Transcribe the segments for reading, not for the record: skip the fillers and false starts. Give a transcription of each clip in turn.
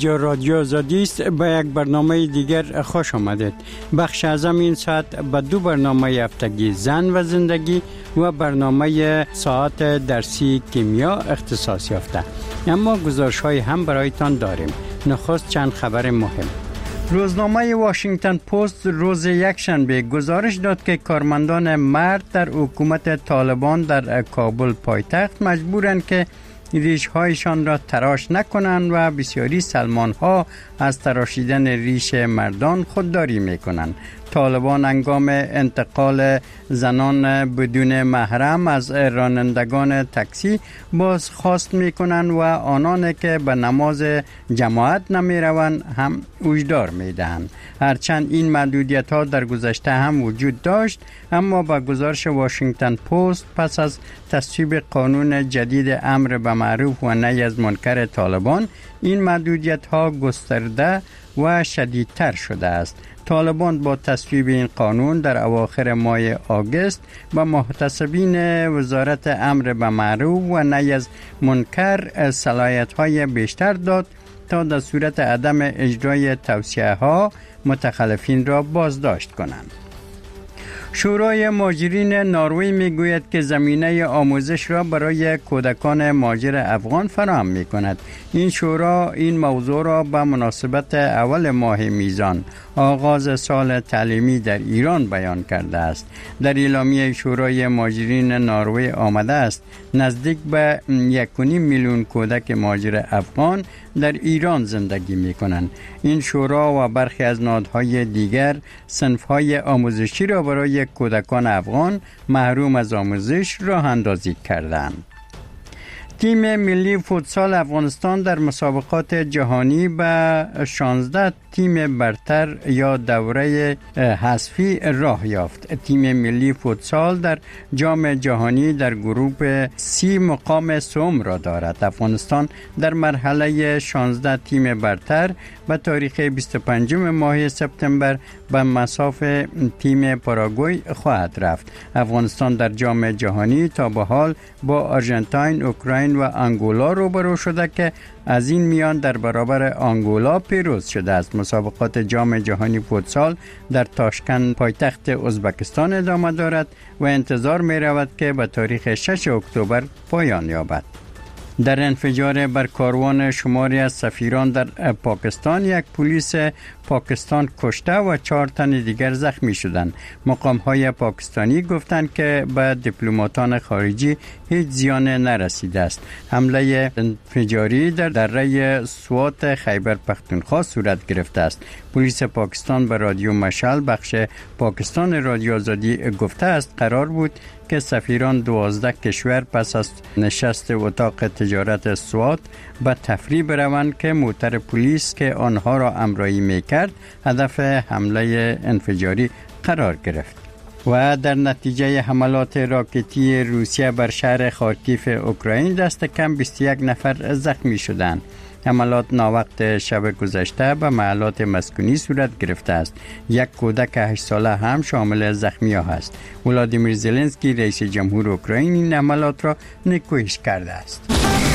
اینجا رادیو آزادی است. به یک برنامه دیگر خوش آمدید. بخش اعظم این ساعت به دو برنامه هفتگی زن و زندگی و برنامه ساعت درسی کیمیا اختصاص یافته. اما گزارش‌های هم برایتان داریم. نخست چند خبر مهم. روزنامه واشنگتن پست روز یکشنبه گزارش داد که کارمندان مرد در حکومت طالبان در کابل پایتخت مجبورند که ریش‌هایشان را تراش نکنند و بسیاری سلمان‌ها از تراشیدن ریش مردان خودداری می‌کنند. طالبان هنگام انتقال زنان بدون محرم از رانندگان تاکسی بازخواست می‌کنند و آنان که به نماز جماعت نمی‌روند هم هشدار می‌دهند. هرچند این محدودیت‌ها در گذشته هم وجود داشت، اما با گزارش واشنگتن پست پس از تصویب قانون جدید امر به معروف و نهی از منکر طالبان این محدودیت‌ها گسترده و شدیدتر شده است. طالبان با تصویب این قانون در اواخر ماه آگوست به محتسبین وزارت امر به معروف و نهی از منکر صلاحیت‌های بیشتر داد تا در صورت عدم اجرای توصیه‌ها متخلفین را بازداشت کنند. شورای مهاجرین نروژ میگوید که زمینه آموزش را برای کودکان مهاجر افغان فراهم میکند. این شورا این موضوع را به مناسبت اول ماه میزان آغاز سال تعلیمی در ایران بیان کرده است. در اعلامیه شورای مهاجرین نروژ آمده است نزدیک به 1.5 میلیون کودک مهاجر افغان در ایران زندگی میکنند. این شورا و برخی از نهادهای دیگر صنفهای آموزشی را برای کودکان افغان محروم از آموزش راه اندازی کردند. تیم ملی فوتسال افغانستان در مسابقات جهانی به 16 تیم برتر یا دوره حذفی راه یافت. تیم ملی فوتسال در جام جهانی در گروه C مقام سوم را دارد. افغانستان در مرحله 16 تیم برتر به تاریخ 25 ماه سپتامبر به مصاف تیم پاراگوئه خواهد رفت. افغانستان در جام جهانی تا به حال با آرژانتین، اوکراین و آنگولا روبرو شده که از این میان در برابر آنگولا پیروز شده است. مسابقات جام جهانی فوتسال در تاشکند پایتخت ازبکستان ادامه دارد و انتظار می رود که به تاریخ 6 اکتبر پایان یابد. در انفجار بر کاروان شماری از سفیران در پاکستان یک پلیس پاکستان کشته و 4 تن دیگر زخمی شدند. مقام‌های پاکستانی گفتند که به دیپلماتان خارجی هیچ زیان نرسیده است. حمله انفجاری در دره سوات خیبر پختونخوا صورت گرفته است. پلیس پاکستان به رادیو مشعل بخش پاکستان رادیو آزادی گفته است قرار بود که سفیران 12 کشور پس از نشست اتاق تجارت سوات به تفریح بروند که موتر پلیس که آنها را همراهی میکرد هدف حمله انفجاری قرار گرفت. و در نتیجه حملات راکتی روسیه بر شهر خارکیف اوکراین دست کم 21 نفر زخمی شدند. حملات ناوقت شب گذشته به محلات مسکونی صورت گرفته است. یک کودک 8 ساله هم شامل زخمی‌ها است. ولادیمیر زلنسکی رئیس جمهور اوکراین این حملات را نیکویش کرده است.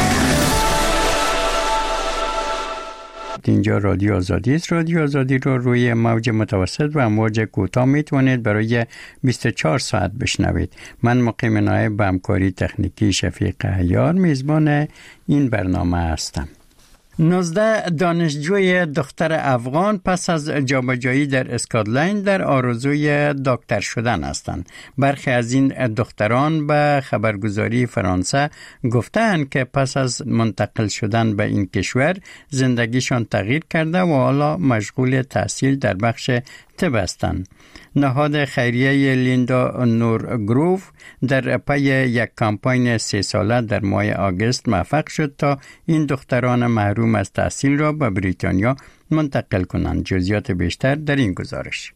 اینجا رادیو آزادی است. رادیو آزادی رو روی موج متوسط و موج کوتاه میتونید برای 24 ساعت بشنوید. من مقیم نایب به همکاری تکنیکی شفیق عیار میزبان این برنامه هستم. 19 دانشجوی دختر افغان پس از جابجایی در اسکاتلند در آرزوی دکتر شدن هستند. برخی از این دختران به خبرگزاری فرانسه گفتند که پس از منتقل شدن به این کشور زندگیشان تغییر کرده و حالا مشغول تحصیل در بخش طب هستند. نهاد خیریه لیندا نورگروف در پی یک کمپاین 3 ساله در ماه آگوست موفق شد تا این دختران محروم از تحصیل را به بریتانیا منتقل کنند. جزئیات بیشتر در این گزارش.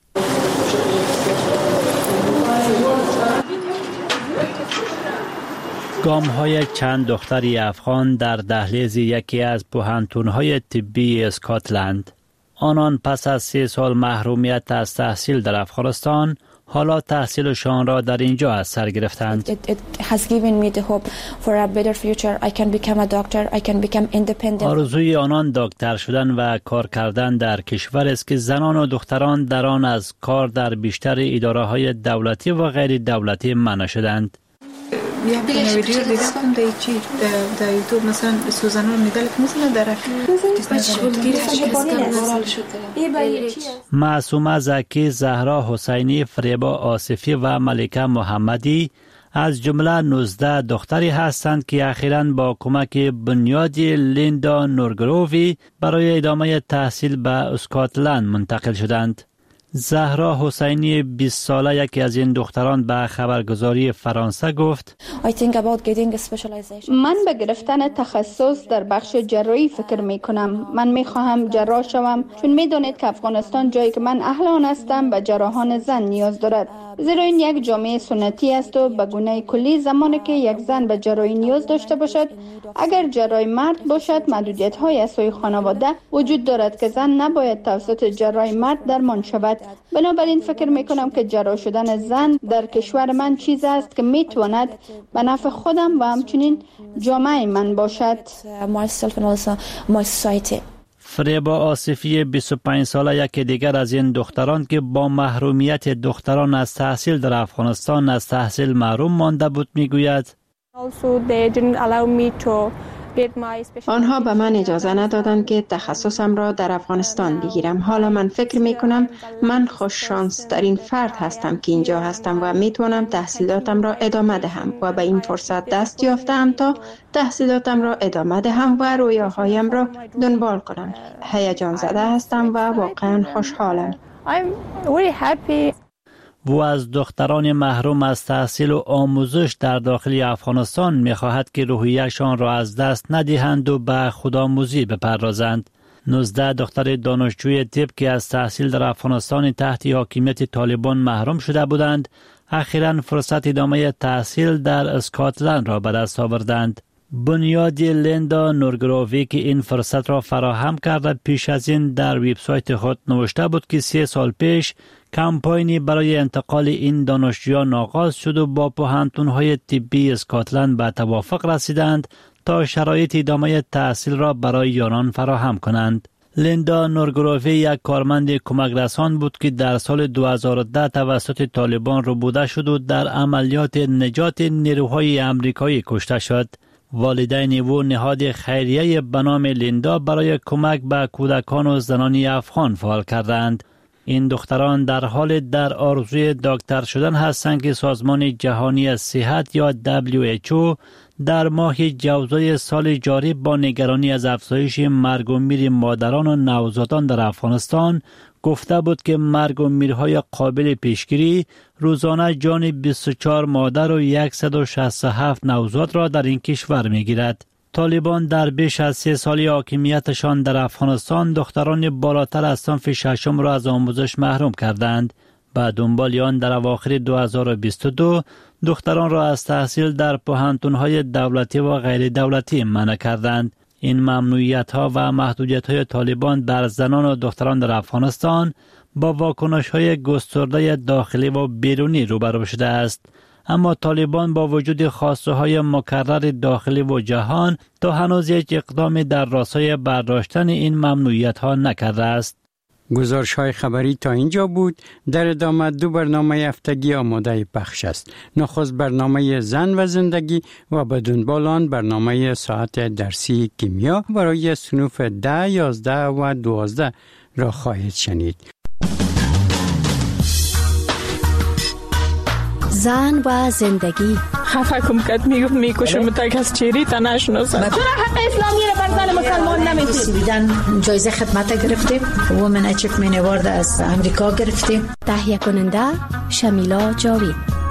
گام‌های چند دختری افغان در دهلیز یکی از پوهنتون‌های طبی اسکاتلند. آنان پس از 3 سال محرومیت از تحصیل در افغانستان حالا تحصیلشان را در اینجا از سر گرفتند. آرزوی آنان دکتر شدن و کار کردن در کشور است که زنان و دختران در آن از کار در بیشتر اداره‌های دولتی و غیر دولتی منع شدند. یک ویدیو دیدم در یوتیوب مثلا سوزن رو میدل میزنه درک. معصومه زکی، زهرا حسینی، فریبا آصفی و ملکه محمدی از جمله 19 دختری هستند که اخیراً با کمک بنیادی لیندا نورگرووی برای ادامه تحصیل به اسکاتلند منتقل شدند. زهرا حسینی 20 ساله یکی از این دختران به خبرگزاری فرانسه گفت: من به گرفتن تخصص در بخش جراحی فکر می کنم. من می خواهم جراح شوم چون می دانید که افغانستان جایی که من اهل آن هستم به جراحان زن نیاز دارد. زیرا این یک جامعه سنتی است و به گونه کلی زمانی که یک زن به جراحی نیاز داشته باشد، اگر جراح مرد باشد محدودیت های از سوی خانواده وجود دارد که زن نباید توسط جراح مرد درمان شود. بنابراین فکر می کنم که جراح شدن زن در کشور من چیز است که می تواند به نفع خودم و همچنین جامعه من باشد. فریبا آصفی 25 ساله یکی دیگر از این دختران که با محرومیت دختران از تحصیل در افغانستان از تحصیل محروم مانده بود میگوید: آنها به من اجازه ندادند که تخصصم را در افغانستان بگیرم. حالا من فکر می کنم من خوش شانس ترین فرد هستم که اینجا هستم و می توانم تحصیلاتم را ادامه دهم و به این فرصت دست یافتم تا تحصیلاتم را ادامه دهم و رویاهایم را دنبال کنم. هیجان زده هستم و واقعا خوشحالم. و از دختران محروم از تحصیل و آموزش در داخل افغانستان می‌خواهد که روحیه‌شان را از دست ندهند و به خودآموزی بپردازند. 19 دختر دانشجوی طب که از تحصیل در افغانستان تحت حاکمیت طالبان محروم شده بودند، اخیراً فرصت ادامه تحصیل در اسکاتلند را به دست آوردند. بنیادی لیندا نورگرووی که این فرصت را فراهم کرده پیش از این در وبسایت خود نوشته بود که 3 سال پیش کمپاینی برای انتقال این دانشجویان آغاز شد و با پوهنتون‌های طبی اسکاتلند به توافق رسیدند تا شرایط ادامه تحصیل را برای آنان فراهم کنند. لیندا نورگرووی یک کارمند کمک رسان بود که در سال 2010 توسط طالبان ربوده شد و در عملیات نجات نیروهای امریکایی کشته شد. والدین او نهاد خیریه به نام لیندا برای کمک به کودکان و زنان افغان فعال کردند. این دختران در حال در آرزوی دکتر شدن هستند که سازمان جهانی صحت یا WHO در ماه جوزای سال جاری با نگرانی از افزایش مرگ و میر مادران و نوزادان در افغانستان گفته بود که مرگ و میرهای قابل پیشگیری روزانه جان 24 مادر و 167 نوزاد را در این کشور میگیرد. طالبان در بیش از 3 سال حاکمیتشان در افغانستان دختران بالاتر از صنف ششم را از آموزش محروم کردند. به دنبال آن در اواخر 2022 دختران را از تحصیل در پوهنتون‌های دولتی و غیر دولتی منع کردند. این ممنوعیت‌ها و محدودیت‌های طالبان در زنان و دختران در افغانستان با واکنش‌های گسترده داخلی و بیرونی روبرو شده است. اما طالبان با وجود خواسته‌های مکرر داخلی و جهان تا هنوز یک اقدام در راستای برداشتن این ممنوعیت‌ها نکرده است. گزارش‌های خبری تا اینجا بود. در ادامه 2 برنامه هفتگی آماده پخش است. نخست برنامه زن و زندگی و به دنبال آن برنامه ساعت درسی کیمیا برای صنوف 10, 11 و 12 را خواهید شنید. زن و زندگی. خفه کم کد میکشم تا کس چیری تا نشناسم. چرا حق اسلامی را بر زن مسلمان نمیدید؟ سویدن جایزه خدمت گرفتیم. وومن اچیومنت اوارد از امریکا گرفتیم. تهیه کننده شمیلا جاوید.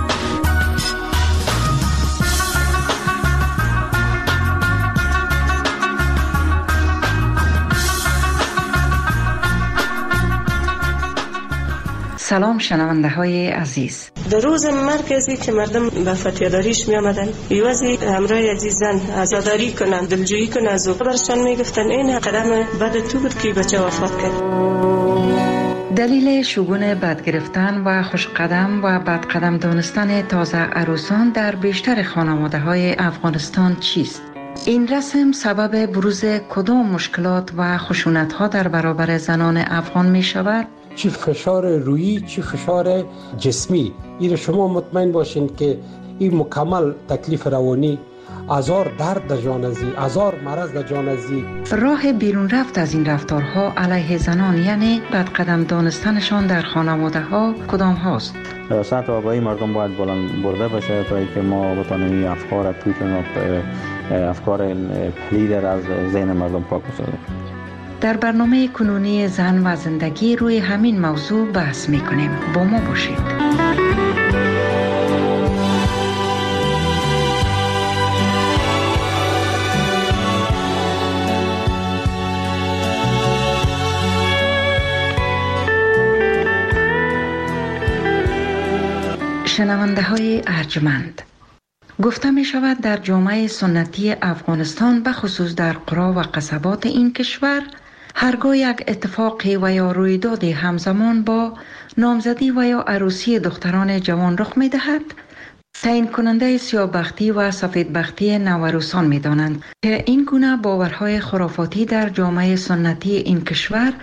سلام شنونده های عزیز. در روز مرکزی که مردم به فتیاداریش می آمدن بیوازی همراه عزیزان عزاداری کنند، دلجویی کنند از او برشان می گفتن این قدم بعد تو بود که بچه وفات کرد. دلیل شگون بد گرفتن و خوشقدم و بدقدم دانستن تازه عروسان در بیشتر خانواده‌های افغانستان چیست؟ این رسم سبب بروز کدام مشکلات و خشونت‌ها در برابر زنان افغان می شود؟ چی فشار روحی، چی فشار جسمی. این شما مطمئن باشین که این مکمل تکلیف روانی، هزار درد در جان ازی، هزار مرض در جان ازی. راه بیرون رفت از این رفتارها علیه زنان یعنی بدقدم دانستنشان در خانواده ها کدام هاست؟ سطح آگاهی مردم باید بلند برده بشه تا اینکه ما بتونیم افکار پوچ و افکار پلید از ذهن مردم پاک بسازیم. در برنامه کنونی زن و زندگی روی همین موضوع بحث میکنیم. با ما باشید. شنونده های ارجمند، گفته می شود در جامعه سنتی افغانستان به خصوص در قرا و قصبات این کشور هرگاه یک اتفاقی و یا رویدادی همزمان با نامزدی و یا عروسی دختران جوان رخ می دهد، تعیین کننده سیاه‌بختی و سفیدبختی نوعروسان می دانند که این گونه باورهای خرافاتی در جامعه سنتی این کشور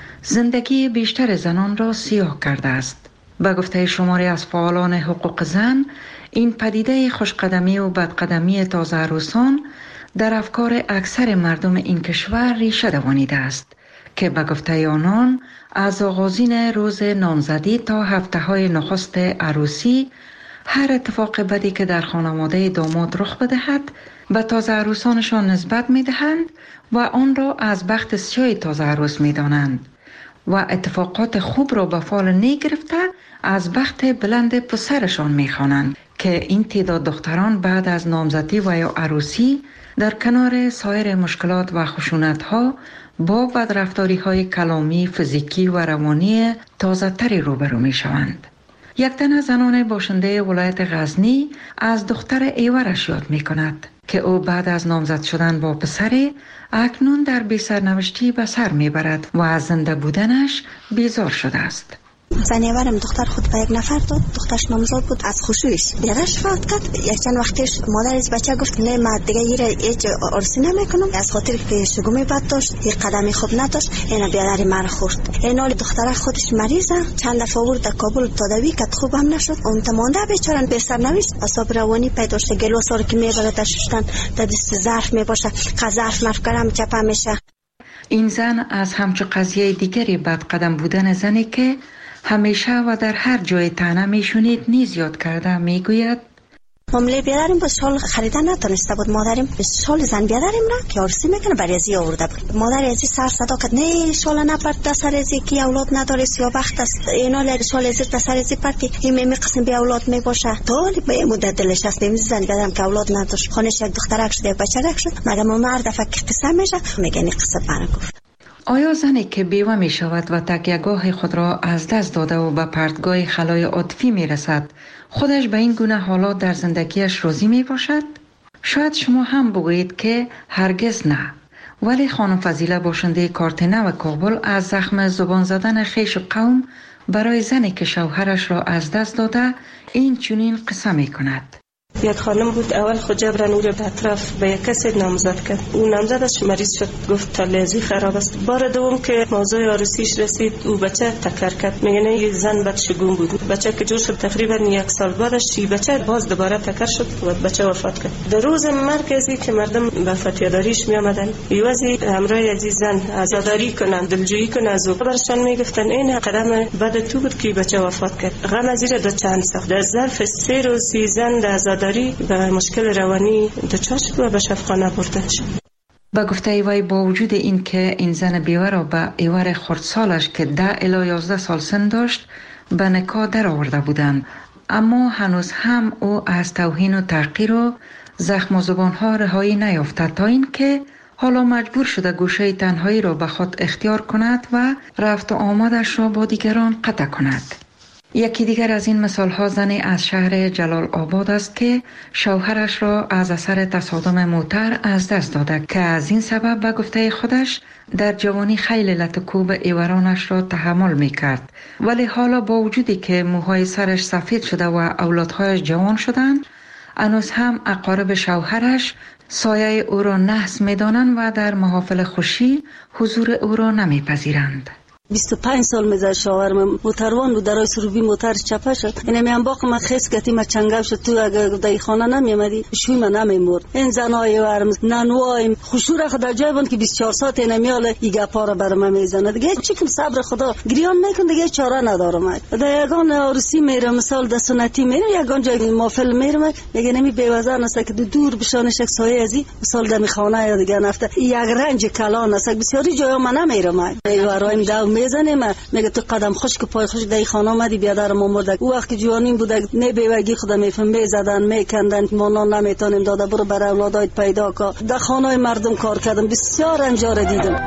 زندگی بیشتر زنان را سیاه کرده است. به گفته شماری از فعالان حقوق زن، این پدیده خوشقدمی و بدقدمی تازه عروسان در افکار اکثر مردم این کشور ریشه دوانیده است که به گفته آنان از آغازین روز نامزدی تا هفته‌های نخست عروسی هر اتفاق بدی که در خانواده داماد رخ بدهد به تازه عروسانشان نسبت می‌دهند و آن را از بخت سیاه تازه عروس می‌دانند و اتفاقات خوب را به فال نگرفته از بخت بلند پسرشان می‌خوانند که این تعداد دختران بعد از نامزدی و یا عروسی در کنار سایر مشکلات و خشونت‌ها با بدرفتاری‌های کلامی، فیزیکی و روانی تازه‌تری روبرو می‌شوند. یک تن زنان باشنده ولایت غزنی از دختر ایورش یاد می‌کند که او بعد از نامزد شدن با پسری اکنون در بی سرنوشتی به سر می‌برد و از زنده بودنش بیزار شده است. زنیورم دختر خود به یک نفر داد، دخترش نامزاد بود، از خوشویش بیارش فوت کرد. یک چند وقتش مادرش بچه گفت نه من دیگه هیچ عرسی نمیکنم، از خاطر که شگومی بد داشت، یک قدمی خوب نداشت، اینا بیادری مرا خورد. اینال دختره خودش مریضه، چند دفعه آورد در کابل تداوی کرد، خوب هم نشد. اون تمانده بیچاره به سر نوشت، اعصاب روانی پیدا شد، گلوسار که میبره در شستن در دست ظرف میباشه، ظرف مفکرم چپه میشه. این زن از همچو قضیه دیگری بدقدم بودن زنی که همیشه و در هر جای طعنه میشونید نیز یاد کرده میگوید مامله بیادریم با شال خریدن نتونسته بود. مادریم شال زن بیادریم را که عرسی میکنه برای ازی آورده بود. مادر ازی سر صدا کرد نه شال نپرد دستر ازی که اولاد نداره سیاه‌بخت است، اینا شال ازی دستر ازی پرد که این قسم بی اولاد میباشه. طولی به مدت دلش است میز زن بیادرم که اولاد نداشت، خانش یک دخترک شد یک بچه‌ک شد. مگه مامان هر دفعه که قصه میشه میگه این قصه برام گفت. آیا زنی که بیوه می شود و تکیه‌گاه خود را از دست داده و به پرتگاه خلای عاطفی می رسد خودش به این گونه حالات در زندگیش راضی می باشد؟ شاید شما هم بگویید که هرگز نه، ولی خانم فضیله باشنده کارتنه و کابل از زخم زبان زدن خویش قوم برای زنی که شوهرش را از دست داده این چنین قصه می کند. یک خانم بود اول خود جبران او را به اطراف به یک کسی نامزد کرد. اون نامزدش مریض شد، گفت تالیزی خراب است. بار دوم که موضوع عروسیش رسید او بچه تکر کرد. میگن این زن بدشگون بود. بچه که جور شد تقریبا یک سال بعدش بچه باز دوباره تکر شد و بچه وفات کرد. در روز مرکزی که مردم به فتیاداریش می آمدن یوازی همراه عزیزان عزاداری کنند، دلجویی کنند، از او برشان میگفتن این قدم بعد تو بود که بچه وفات کرد. غم از زیر دو چند ساخت. در ظرف 3 روز زن در عزاداری به مشکل روانی دچار شد و به شفاخانه برده شد. با گفته وی با وجود این که این زن بیوه را به ایور خردسالش که 10 الی 11 سال سن داشت به نکاح در آورده بودند، اما هنوز هم او از توهین و تحقیر و زخم و زبانها رهایی نیافته تا این که حالا مجبور شده گوشه تنهایی را به خود اختیار کند و رفت و آمدش را با دیگران قطع کند. یکی دیگر از این مثال ها زنی از شهر جلال آباد است که شوهرش را از اثر تصادم موتر از دست داده که از این سبب به گفته خودش در جوانی خیلی لطکوب ایورانش را تحمل می کرد، ولی حالا با وجودی که موهای سرش سفید شده و اولادهایش جوان شدند، هنوز هم اقارب شوهرش سایه او را نحس می دانند و در محافل خوشی حضور او را نمی پذیرند. 25 سال میذار شوهرم موتروان بود، درای سروبی موتر چپه شد. این میان باق من خیس گتی ما چنگاو شد. تو اگه دای خانه نمیامدی شوی من نمیمرد. این زنای ورم نانوایم خوشور خدا جای بود که 24 ساعت نمیاله ایگه پاره برام میزنه. دیگه چیکم صبر خدا گریان میکن، دیگه چاره ندارم. در یگان عروسی میرم مثال د سنتی میرم، یگان جای محفل میرم، میگه نمی بی‌وزن است که دور بشانش یک سایه ازی مثال در خانه یا دیگه نفته یک رنج کلان است. بسیاری جای من نمیرم. ایورایم داو میزنه میگه تو قدم خشک پای خشک دای خانه اومدی بیادر ما مرده. او وقت که جوانیم بوده نه بیوگی خدا میفهم میزدن میکندن ما نمیتونیم داده برو برای اولادایت پیدا کن. در خانه مردم کار کردم، بسیار انجار دیدم.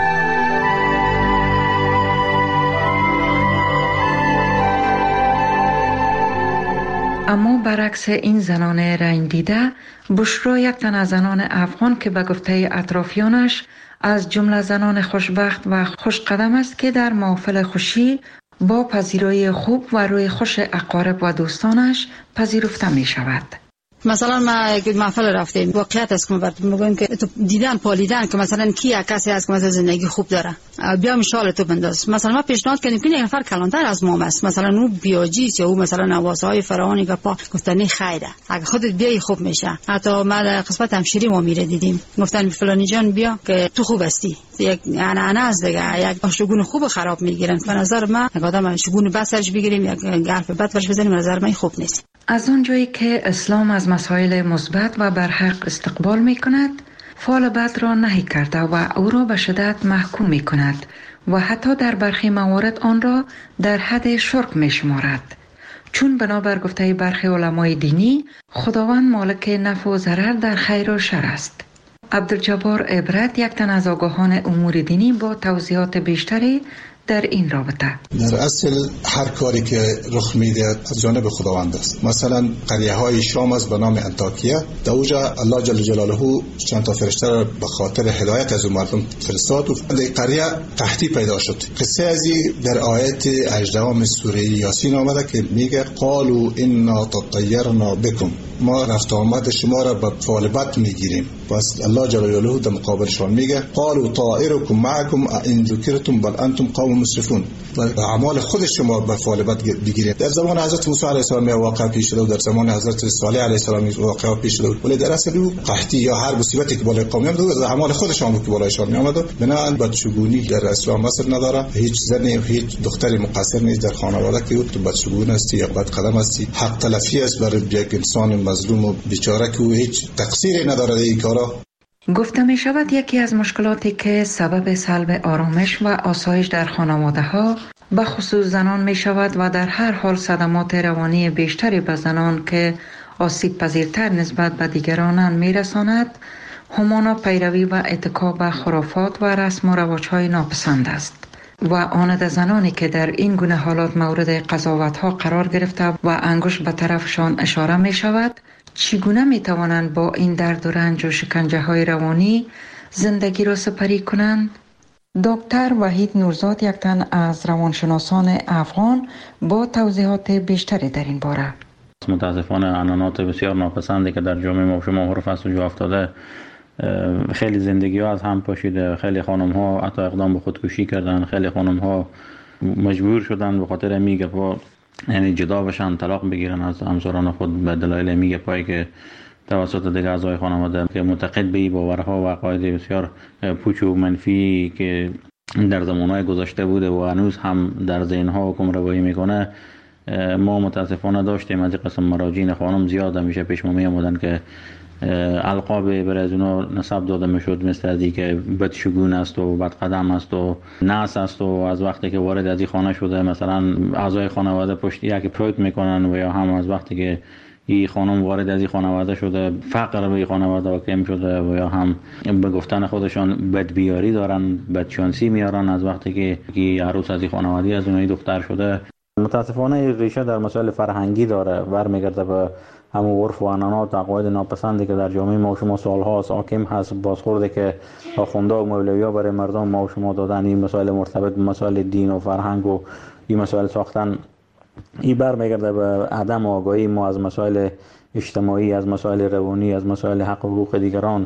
اما برعکس این زنان رنج دیده، بشرا یک تن از زنان افغان که به گفته اطرافیانش از جمله زنان خوشبخت و خوش قدم است که در محافل خوشی با پذیرایی خوب و روی خوش اقارب و دوستانش پذیرفته می شود. مثلا ما یک محفل رفتیم، واقعیت است که ما میگیم که تو دیدن پالیدن که مثلا کی کسی هست که مثلا زندگی خوب داره، بیا مثال تو بنداز. مثلا ما پیشنهاد کردیم که یک نفر کلانتر از ما است، مثلا او بیاجی یا او مثلا نوازهای فراوانی که پا گفتنی خیره، اگه خودت بیای خوب میشه. حتی ما در قسمت همشیری ما میره دیدیم، گفتن فلانی جان بیا که تو خوب هستی. یک انا از دیگه یک شگون خوب خراب میگیرن. به نظر من یک آدم شگون بسرش بگیریم یک حرف بد ورش بزنیم، به نظر من خوب نیست. از اونجایی که اسلام از مسائل مثبت و برحق استقبال می کند، فعل بد را نهی کرده و او را به شدت محکوم می کند و حتی در برخی موارد آن را در حد شرک می شمارد. چون بنابر گفته برخی علمای دینی خداوند مالک نفع و ضرر در خیر و شر است. عبدالجبار عبرت یک تن از آگاهان امور دینی با توضیحات بیشتری در این رابطه. در اصل هر کاری که رخ میده از جانب خداوند است. مثلا قریه های شام است به نام انطاکیه، در اونجا الله جل جلاله چند تا فرشته را به خاطر هدایت از مردم فرستاد و در قریه قحطی پیدا شد. قصه ازی در آیت 18 سوره یاسین آمده که میگه قالوا انا تطیرنا بكم، ما رفت آمد شما را به فعل بد میگیریم. پس الله جل جلاله در مقابلشان میگه قالوا طائرکم معکم ان ذکرتم بل انتم قوم مسرفون، و اعمال خود شما به فعل بد بگیرید. در زمان حضرت موسی علیه السلام واقع پیش شده و در زمان حضرت صالح علیه السلام واقع پیش شده، ولی در اصل او قحطی یا هر مصیبتی که بالای قوم میاد از اعمال خودشان بود که بالایشان میآمد. بنابراین بدشگونی در اسلام اثر نداره. هیچ زنی و هیچ دختری مقصر نیست در خانواده که تو بدشگون هستی یا بد قدم هستی. حق تلفی است برای یک انسان مظلوم و بیچاره که هیچ تقصیری نداره در این کارا. گفته می شود یکی از مشکلاتی که سبب سلب آرامش و آسایش در خانواده ها به خصوص زنان می شود و در هر حال صدمات روانی بیشتری به زنان که آسیب پذیرتر نسبت به دیگرانند می رساند، همانا پیروی و اتکا به خرافات و رسم و رواج های ناپسند است و آن زنانی که در این گونه حالات مورد قضاوت ها قرار گرفته و انگشت به طرفشان اشاره می شود، چگونه می توانند با این درد و رنج و شکنجه های روانی زندگی را سپری کنند؟ دکتر وحید نورزاد یک تن از روانشناسان افغان با توضیحات بیشتری در این باره. متاسفانه عنعنات بسیار ناپسندی که در جامعه ما و شما عرف است و جا افتاده، خیلی زندگی ها از هم پاشیده. خیلی خانم ها حتی اقدام به خودکشی کردن، خیلی خانم ها مجبور شدن به خاطر میگه یعنی جدا بشن، طلاق بگیرن از همسران خود به دلایل میگه پایی که توسط دیگر اعضای خانواده که معتقد به این باورها و عقاید بسیار پوچ و منفی که در زمانهای گذشته بوده و هنوز هم در ذهنها حکم روایی میکنه، ما متاسفانه داشتیم. از این قسم مراجعین خانم زیاد همیشه پیش ما می آمدن که القاب برای از اونا نسب داده میشد، مثل از این که بدشگون است و بدقدم است و ناس است و از وقتی که وارد از این خانه شده مثلا اعضای خانواده پشت یک پروت میکنن، و یا هم از وقتی که این خانم وارد از این خانواده شده فقر به این خانواده واقع شده، و یا هم به گفتن خودشان بدبیاری دارن، بدشانسی میارن از وقتی که عروس از این خانواده از اونایی دختر شده. متاسفانه ریشه در مسائل فرهنگی داره، برمیگرده به همون عرف و عنعنات و عقاید ناپسندی که در جامعه ما و شما سالهاست حاکم هست. بازخورده که آخونده و مولوی‌ها برای مردم ما و شما دادن، این مسائل مرتبط به مسائل دین و فرهنگ و این مسائل ساختن، این برمیگرده به عدم آگاهی ما از مسائل اجتماعی، از مسائل روانی، از مسائل حق و حقوق دیگران.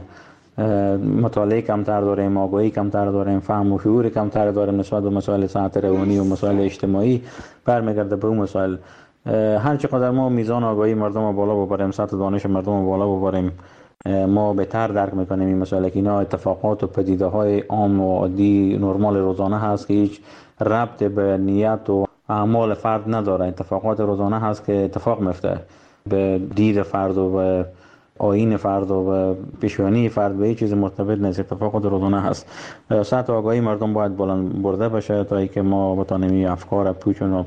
مطالعه کمتر داریم، آگاهی کمتر داریم، فهم و شعور کمتر داریم نسبت به مسائل صحت روانی و مسائل اجتماعی. برمیگرده به اون مسائل. هر چقدر ما میزان آگاهی مردم رو بالا ببریم، سطح دانش مردم رو بالا ببریم، ما بهتر درک میکنیم این مسائل که اینا اتفاقات و پدیده های عام و عادی نرمال روزانه هست که هیچ ربط به نیت و اعمال فرد نداره. اتفاقات روزانه هست که اتفاق میفته به دید فرد و به آیین فرد و به پیشانی فرد، به هیچ چیز مرتبط نیست، اتفاقات روزانه هست. سطح آگاهی مردم باید بلند برده بشه تا اینکه ما بتونیم افکار پوچ و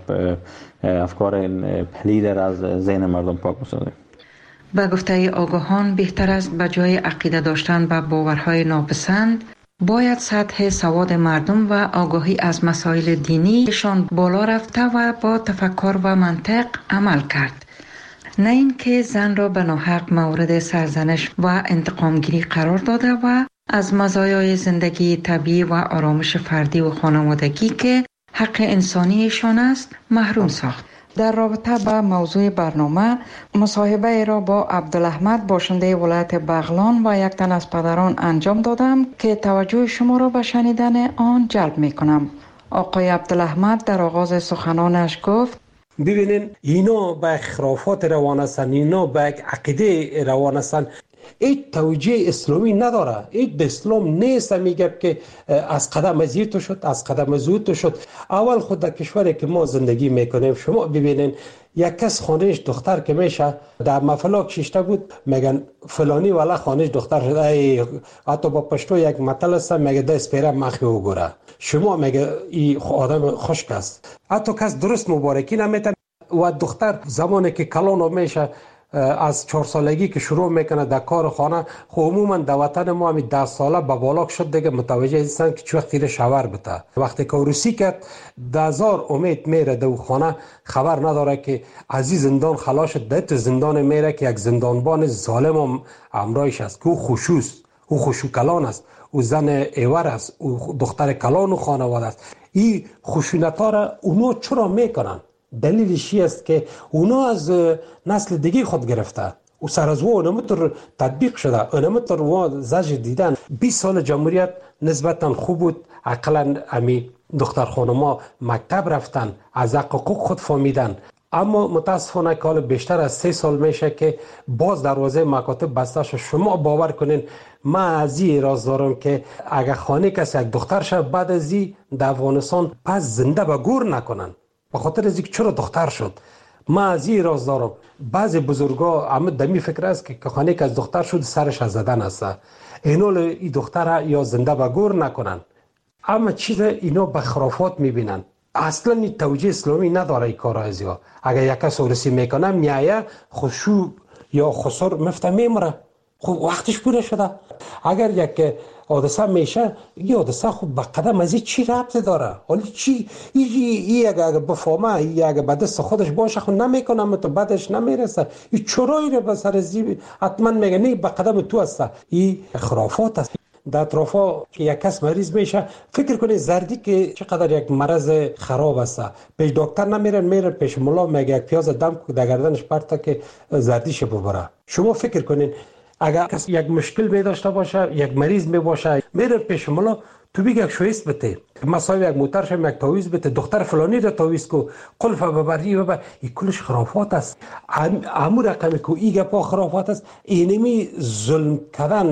افکار پلید از ذهن مردم پاک بسازیم. به گفته آگاهان بهتر است به جای عقیده داشتن به باورهای ناپسند باید سطح سواد مردم و آگاهی از مسائل دینیشان بالا رفته و با تفکر و منطق عمل کرد، نه اینکه زن را به ناحق مورد سرزنش و انتقامگیری قرار داده و از مزایای زندگی طبیعی و آرامش فردی و خانوادگی که حق انسانیشان است محروم ساخت. در رابطه با موضوع برنامه مصاحبه را با عبدالاحمد باشنده ولایت بغلان و یک تن از پدران انجام دادم که توجه شما را به شنیدن آن جلب می کنم. آقای عبدالاحمد در آغاز سخنانش گفت: ببینین اینا به خرافات روان هستن، اینا به عقیده روان هستن، هیچ توجیه اسلامی نداره. هیچ به اسلام نیست میگه که از قدم از تو شد، از قدم از تو شد. اول خود در کشوری که ما زندگی میکنیم شما ببینین یک کس خانهش دختر که میشه در مفلاک شیشته بود میگن فلانی والا خانهش دختر شده. حتی با پشتو یک مطل است میگه دست پیره مخی و گوره. شما میگه این آدم خشک است. حتی کس درست مبارکی نمیتن و دختر زمانی که کلان میشه از 4 سالگی که شروع میکنه در کار خانه، خب عموما در وطن ما همین 10 ساله به بالا شد دیگه متوجه هستن که چه وقتی شاور بده. وقتی که روسی کرد 10,000 امید میره در خانه، خبر نداره که از این زندان خلاص شد، در زندان میره که یک زندانبان ظالم هم همراهش است که او خوشوست، او خوشو کلان است، او زن ایور است، او دختر کلان و خانواده است. این خشونت‌ها را اونا چرا میکنن؟ دلیلش است که اونا از نسل دیگه خود گرفته و سر از اونمتر تطبیق شده، اونمتر و زجر دیدن. 20 سال جمهوریت نسبتا خوب بود، اقلا امی دختر خانما مکتب رفتن، از حقوق خود فهمیدن. اما متاسفانه که حال بیشتر از 3 سال میشه که باز دروازه مکاتب بسته شد. شما باور کنین من از این راز دارم که اگر خانه کسی یک دختر شد بعد از این در افغانستان پس زنده به گور نکنن به خاطر از اینکه چرا دختر شد. من از این راز دارم بعضی بزرگا هم دمی فکر است که خانه که از دختر شد سرش از زدن است، اینو این دختر یا زنده به گور نکنن. اما چیز اینا به خرافات میبینن. اصلا این توجیه اسلامی نداره این کار از یا. اگر یک کس ورسی میکنه میایه خشوع یا خسر مفته میمره، خب وقتش پوره شده. اگر یک حادثه میشه این حادثه خب به قدم از این چی ربطی داره؟ حالا چی این اگر بفهمه، این اگر به دست خودش باشه خب نمیکنه تو بعدش نمیرسه. این چرایی رو به سر زی حتما میگه نه به قدم تو است. این خرافات است. در اطرافا که یک کس مریض میشه فکر کنید زردی که چقدر یک مرض خراب است، پیش دکتر نمیرن، میرن پیش ملا میگه یک پیاز دم در گردنش پرته که زردیش ببره. شما فکر کنید اگر کسی یک مشکل می داشته باشه، یک مریض می باشه، میره پیش ملا تو بگه یک شویست بده، مثلا یک موترش یک تاویز بده، دختر فلانی را تاویز کو، قلف ببری ببر. این کلش خرافات است. امور رقمی که این گپا خرافات است. اینمی ظلم کردن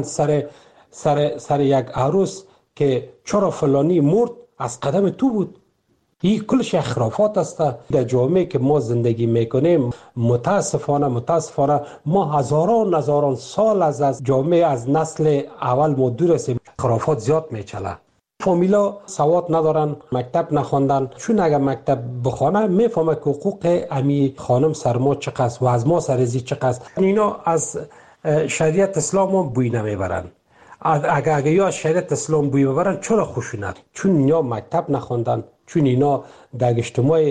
سر یک عروس که چرا فلانی مرد از قدم تو بود. این کلش خرافات است. در جامعه که ما زندگی میکنیم متاسفانه ما هزاران سال از جامعه از نسل اول ما دور هستیم. خرافات زیاد میچله. فامیلا سواد ندارن، مکتب نخواندن، چون اگر مکتب بخونه میفهمه که حقوق امی خانم سر ما چقدر و از ما سرزی چقدر. اینا از شریعت اسلام هم بوی نمیبرن. اگر یا شریعت اسلام بوی ببرن چرا خشونت؟ چون اینا مکتب نخوندن، چون اینا در اجتماع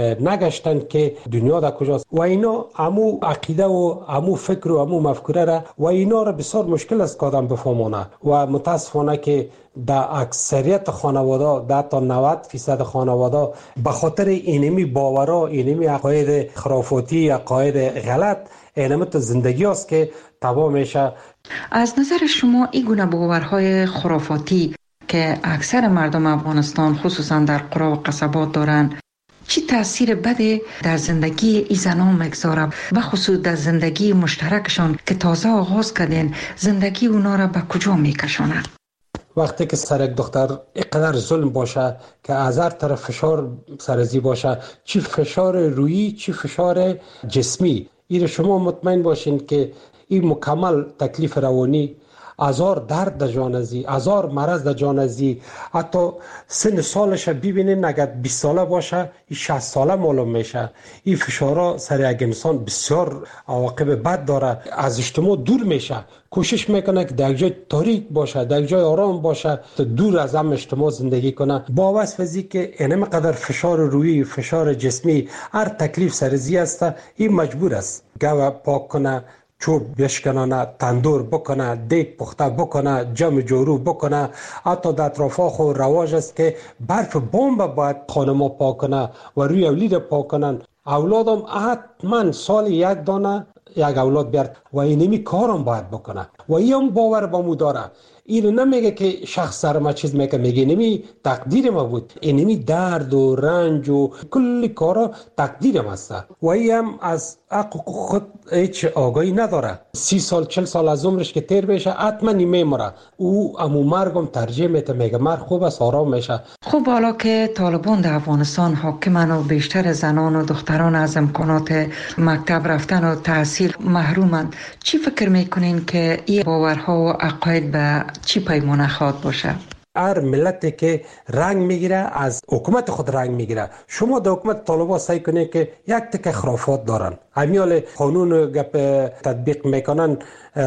نگشتن که دنیا در کجاست و اینا همو عقیده و همو فکر و همو مفکوره را و اینا را بسیار مشکل است که آدم بفهمونه و متاسفانه که در اکثریت خانواده در تا 90% خانواده به خاطر اینمی باورا اینمی عقاید خرافاتی عقاید غلط اینمی تو زندگی است که تباه میشه. از نظر شما این گونه باورهای خرافاتی که اکثر مردم افغانستان خصوصا در قرا و قصبات دارن چی تاثیر بده در زندگی این زنان مگذاره و خصوص در زندگی مشترکشان که تازه آغاز کردین زندگی اونا را به کجا میکشونه؟ وقتی که سر یک دختر اینقدر ظلم باشه که از هر طرف فشار سرزی باشه، چی فشار روحی چی فشار جسمی، این شما مطمئن باشین که این مکمل تکلیف روانی، هزار درد در جان ازی، هزار مرض در جان ازی، حتی سن سالش ببینین اگر 20 ساله باشه این 60 ساله معلوم میشه. این فشارها سر یک انسان بسیار عواقب بد داره، از اجتماع دور میشه، کوشش میکنه که در یک جای تاریک باشه، در یک جای آرام باشه، دور از هم اجتماع زندگی کنه. با وصفی که اینم قدر فشار روحی، فشار جسمی، هر تکلیف سرزی است، این مجبور است گاو پاک کنه، چوب بشکنانه، تندور بکنه، دیگ پخته بکنه، جمع جورو بکنه. حتی در اطرافا خو رواج است که برف بمب باید خانما پاک کنه و روی اولید پاک کنن. اولادم حتما سال یک دانه یک اولاد بیارد و اینمی کارم باید بکنه و این باور با مو داره. این نمیگه که شخص سر ما چیز میگه، میگه نمی تقدیر ما بود، اینمی درد و رنج و کلی کارا تقدیرم هست و این هم از حقوق خود هیچ آگاهی نداره. 30 سال 40 سال از عمرش که تیر بشه حتما میمره، او امو مرگم ترجیح میته، میگه مرگ خوب است، آرام میشه. خب حالا که طالبان در افغانستان حاکمن و بیشتر زنان و دختران از امکانات مکتب رفتن و تحصیل محرومند، چی فکر میکنین که این باورها و عقاید به چی پیمانه خواد باشه؟ هر ملتی که رنگ میگیره از حکومت خود رنگ میگیره. شما در حکومت طالبان سعی کنید که یک تک خرافات دارن، همیال قانون گپ تطبیق میکنن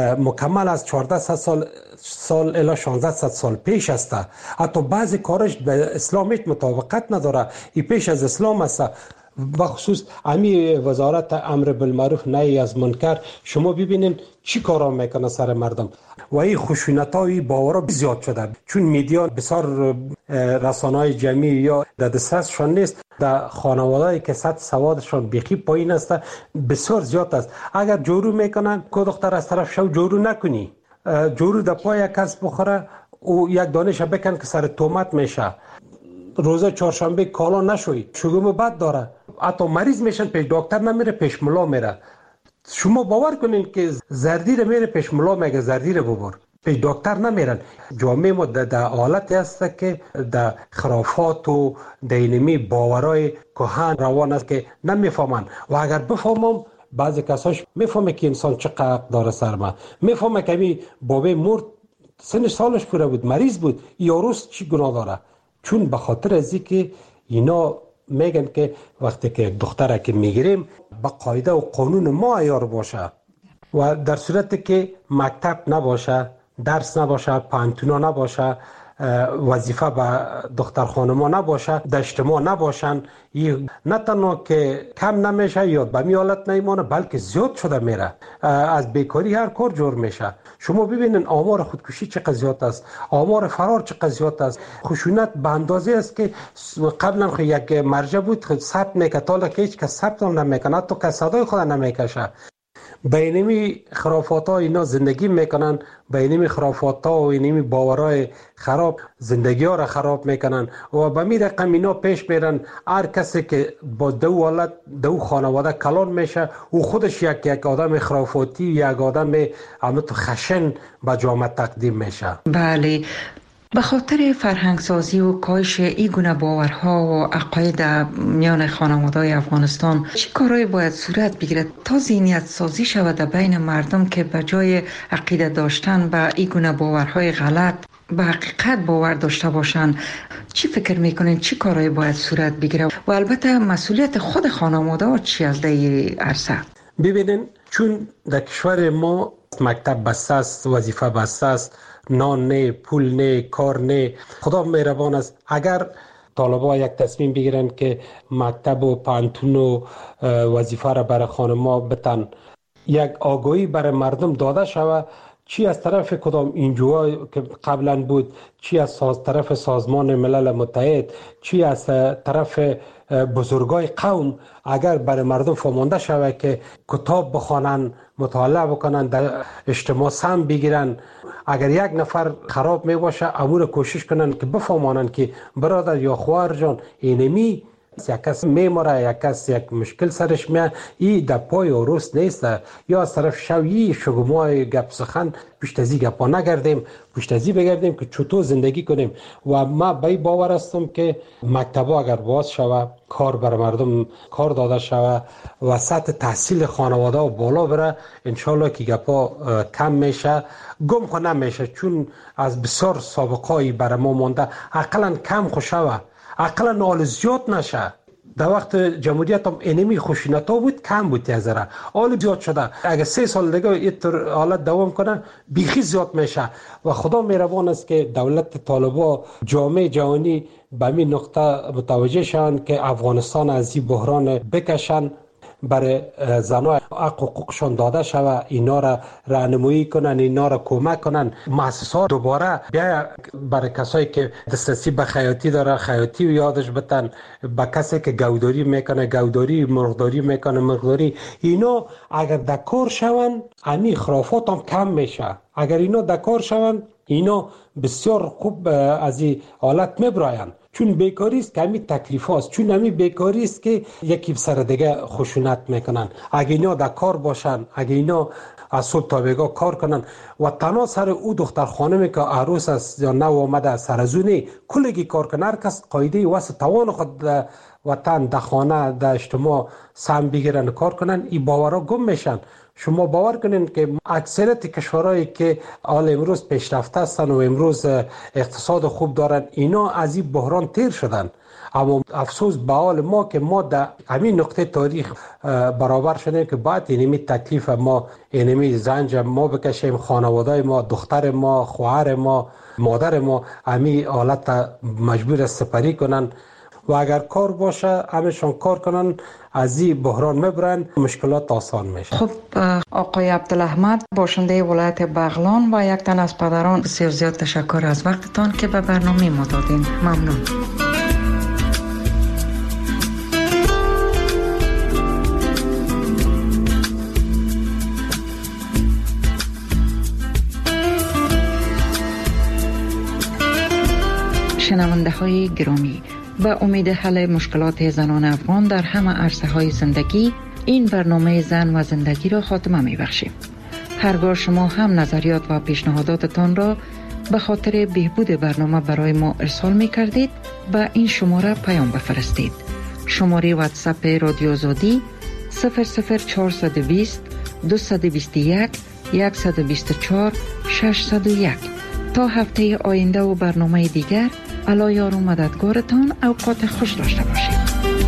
مکمل از 1400 سال الی 1600 سال پیش است. حتی بعضی کارش به اسلام هیچ مطابقت نداره، این پیش از اسلام است. بخصوص امی وزارت امر بالمعروف نهی از منکر شما ببینین چی کارا میکنه سر مردم و این خشونت‌های باورا زیاد شده، چون میدیا بسیار رسانه‌های جمعی یا در دسترسشان نیست. در خانواده‌ای که سطح سوادشان بیخی پایین است بسیار زیاد است. اگر جورو میکنن که دختر از طرف شو جورو نکنی، جورو در پای کس بخوره او یک دانش بکن که سر تهمت میشه. روز چهارشنبه کالا نشوی، شگم بد داره، حتی مریض میشن پیش دکتر نمیره، پیش ملا میره. شما باور کنین که زردی میره پیش ملا میگه زردی ببر، پیش دکتر نمیرن. جامعه ما در حالتی است که در خرافات و دینمی باورای کهن روان است که نمیفهمن و اگر بفهمم بعضی کساش میفهمه که انسان چقدر داره سر ما، میفهمه که می بابه مرد سن سالش پوره بود، مریض بود، یاروس چی گناه داره. چون به خاطر از اینکه اینا میگن که وقتی که دختره که میگیریم با قاعده و قانون ما عیار باشه و در صورتی که مکتب نباشه، درس نباشه، پانتونا نباشه، وظیفه به دختر خانما نباشه، در اجتماع نباشن، نه تنها که کم نمیشه یا به میالت نیمانه بلکه زیاد شده میره. از بیکاری هر کار جور میشه. شما ببینین آمار خودکشی چقدر زیاد است، آمار فرار چقدر زیاد است. خشونت به اندازه است که قبلا یک مرجع بود ثبت میکرد، حالا که هیچ کس ثبت نمیکنه، حتی کس صدای خود نمیکشه. بینمی خرافات ها اینا زندگی میکنن، بینمی خرافات ها و اینمی باورای خراب زندگی ها را خراب میکنن و به می رقم اینا پیش میرن. هر کسی که با دو حالت دو خانواده کلان میشه او خودش یک آدم خرافاتی، یک آدم همت خشن به جامعه تقدیم میشه. بله، به خاطر فرهنگ سازی و کاهش این گونه باورها و عقاید میان خانواده‌های افغانستان چه کارهایی باید صورت بگیرد تا ذهنیت سازی شود بین مردم که به جای عقیده داشتن به این گونه باورهای غلط به حقیقت باور داشته باشند؟ چی فکر میکنین چه کارهایی باید صورت بگیره و البته مسئولیت خود خانواده چی از این عرصه؟ ببینین، چون در کشور ما مکتب بسته است، وظیفه بسته است، نان نه، پول نه، کار نه. خدا مهربان است. اگر طالبا یک تصمیم بگیرن که مکتب و پانتون و وظیفه را برای خانم‌ها بتن، یک آگاهی برای مردم داده شود، چی از طرف کدام اینجوها که قبلا بود، چی از طرف سازمان ملل متحد، چی از طرف بزرگای قوم، اگر برای مردم فهمانده شود که کتاب بخوانن، مطالعه بکنن، در اجتماع سهم بگیرن، اگر یک نفر خراب می باشه امور کوشش کنن که بفهمانن که برادر یا خواهر جان اینمی یک کس میماره، یک کس یک مشکل سرش میاد، این در پای و روست نیست، یا از طرف شویی شگمای گپ سخن پشت ازی گپا نگردیم، پشت ازی بگردیم که چطور زندگی کنیم. و ما به باور هستم که مکتبا اگر باز شود، کار بر مردم کار داده شود و سطح تحصیل خانواده و بالا بره، انشالله که گپا کم میشه، گم خو نمیشه، چون از بسیار سابقایی برای ما مونده، اقلا کم خو شود، اقلا نال زیاد نشه. در وقت جمهوریت هم اینمی خشونت‌ها بود، کم بود تیزره، حال زیاد شده. اگر 3 سال دیگه این حالت دوام کنه بیخی زیاد میشه و خدا مهربان است که دولت طالبا جامعه جهانی به این نقطه متوجه شوند که افغانستان از این بحران بکشن، برای زنای حقوقشان داده شود، اینا را راهنمایی کنن، اینا را کمک کنن. مؤسسات دوباره بیا برای کسایی که دسترسی به خیاطی داره خیاطی و یادش بتن، به کسی که گوداری میکنه گوداری، مرغداری میکنه مرغداری. اینا اگر دکار شون امی خرافات هم کم میشه. اگر اینا دکار شون اینا بسیار خوب از این حالت میبراین، چون بیکاری است که همین تکلیف هاست، چون همین بیکاری است که یکی سر دیگه خشونت میکنن. اگه اینا در کار باشن، اگه اینا از صبح تا بیگاه کار کنن و تنها سر او دختر خانمی که عروس است یا نو آمده سر از اونه کلگی کار کنن، هر کس قایده واسه توان خود وطن در خانه در اجتماع سهم بگیرن کار کنن، این باورها گم میشن. شما باور کنین که اکثریت کشورهایی که حال امروز پیشرفته هستند و امروز اقتصاد خوب دارن، اینا از این بحران تیر شدن. اما افسوس به حال ما که ما در همین نقطه تاریخ برابر شدیم که باید اینمی تکلیف ما، اینمی زنج ما بکشیم، خانواده ما، دختر ما، خواهر ما، مادر ما همین حالت مجبور سپری کنن و اگر کار باشه همشان کار کنن، از این بحران میبرن، مشکلات آسان میشه. خب آقای عبدالاحمد باشنده ولایت بغلان و یک تن از پدران، بسیار زیاد تشکر از وقتتان که به برنامه ما دادین. ممنون. شنونده های گرامی، به امید حل مشکلات زنان افغان در همه عرصه های زندگی، این برنامه زن و زندگی را خاتمه می بخشیم. هرگاه شما هم نظریات و پیشنهاداتتان را به خاطر بهبود برنامه برای ما ارسال می کردید، به این شماره پیام بفرستید. شماره واتساپ رادیو آزادی 00420 221 124 601. تا هفته آینده و برنامه دیگر، الله یار و مددگارتان. اوقات خوش داشته باشید.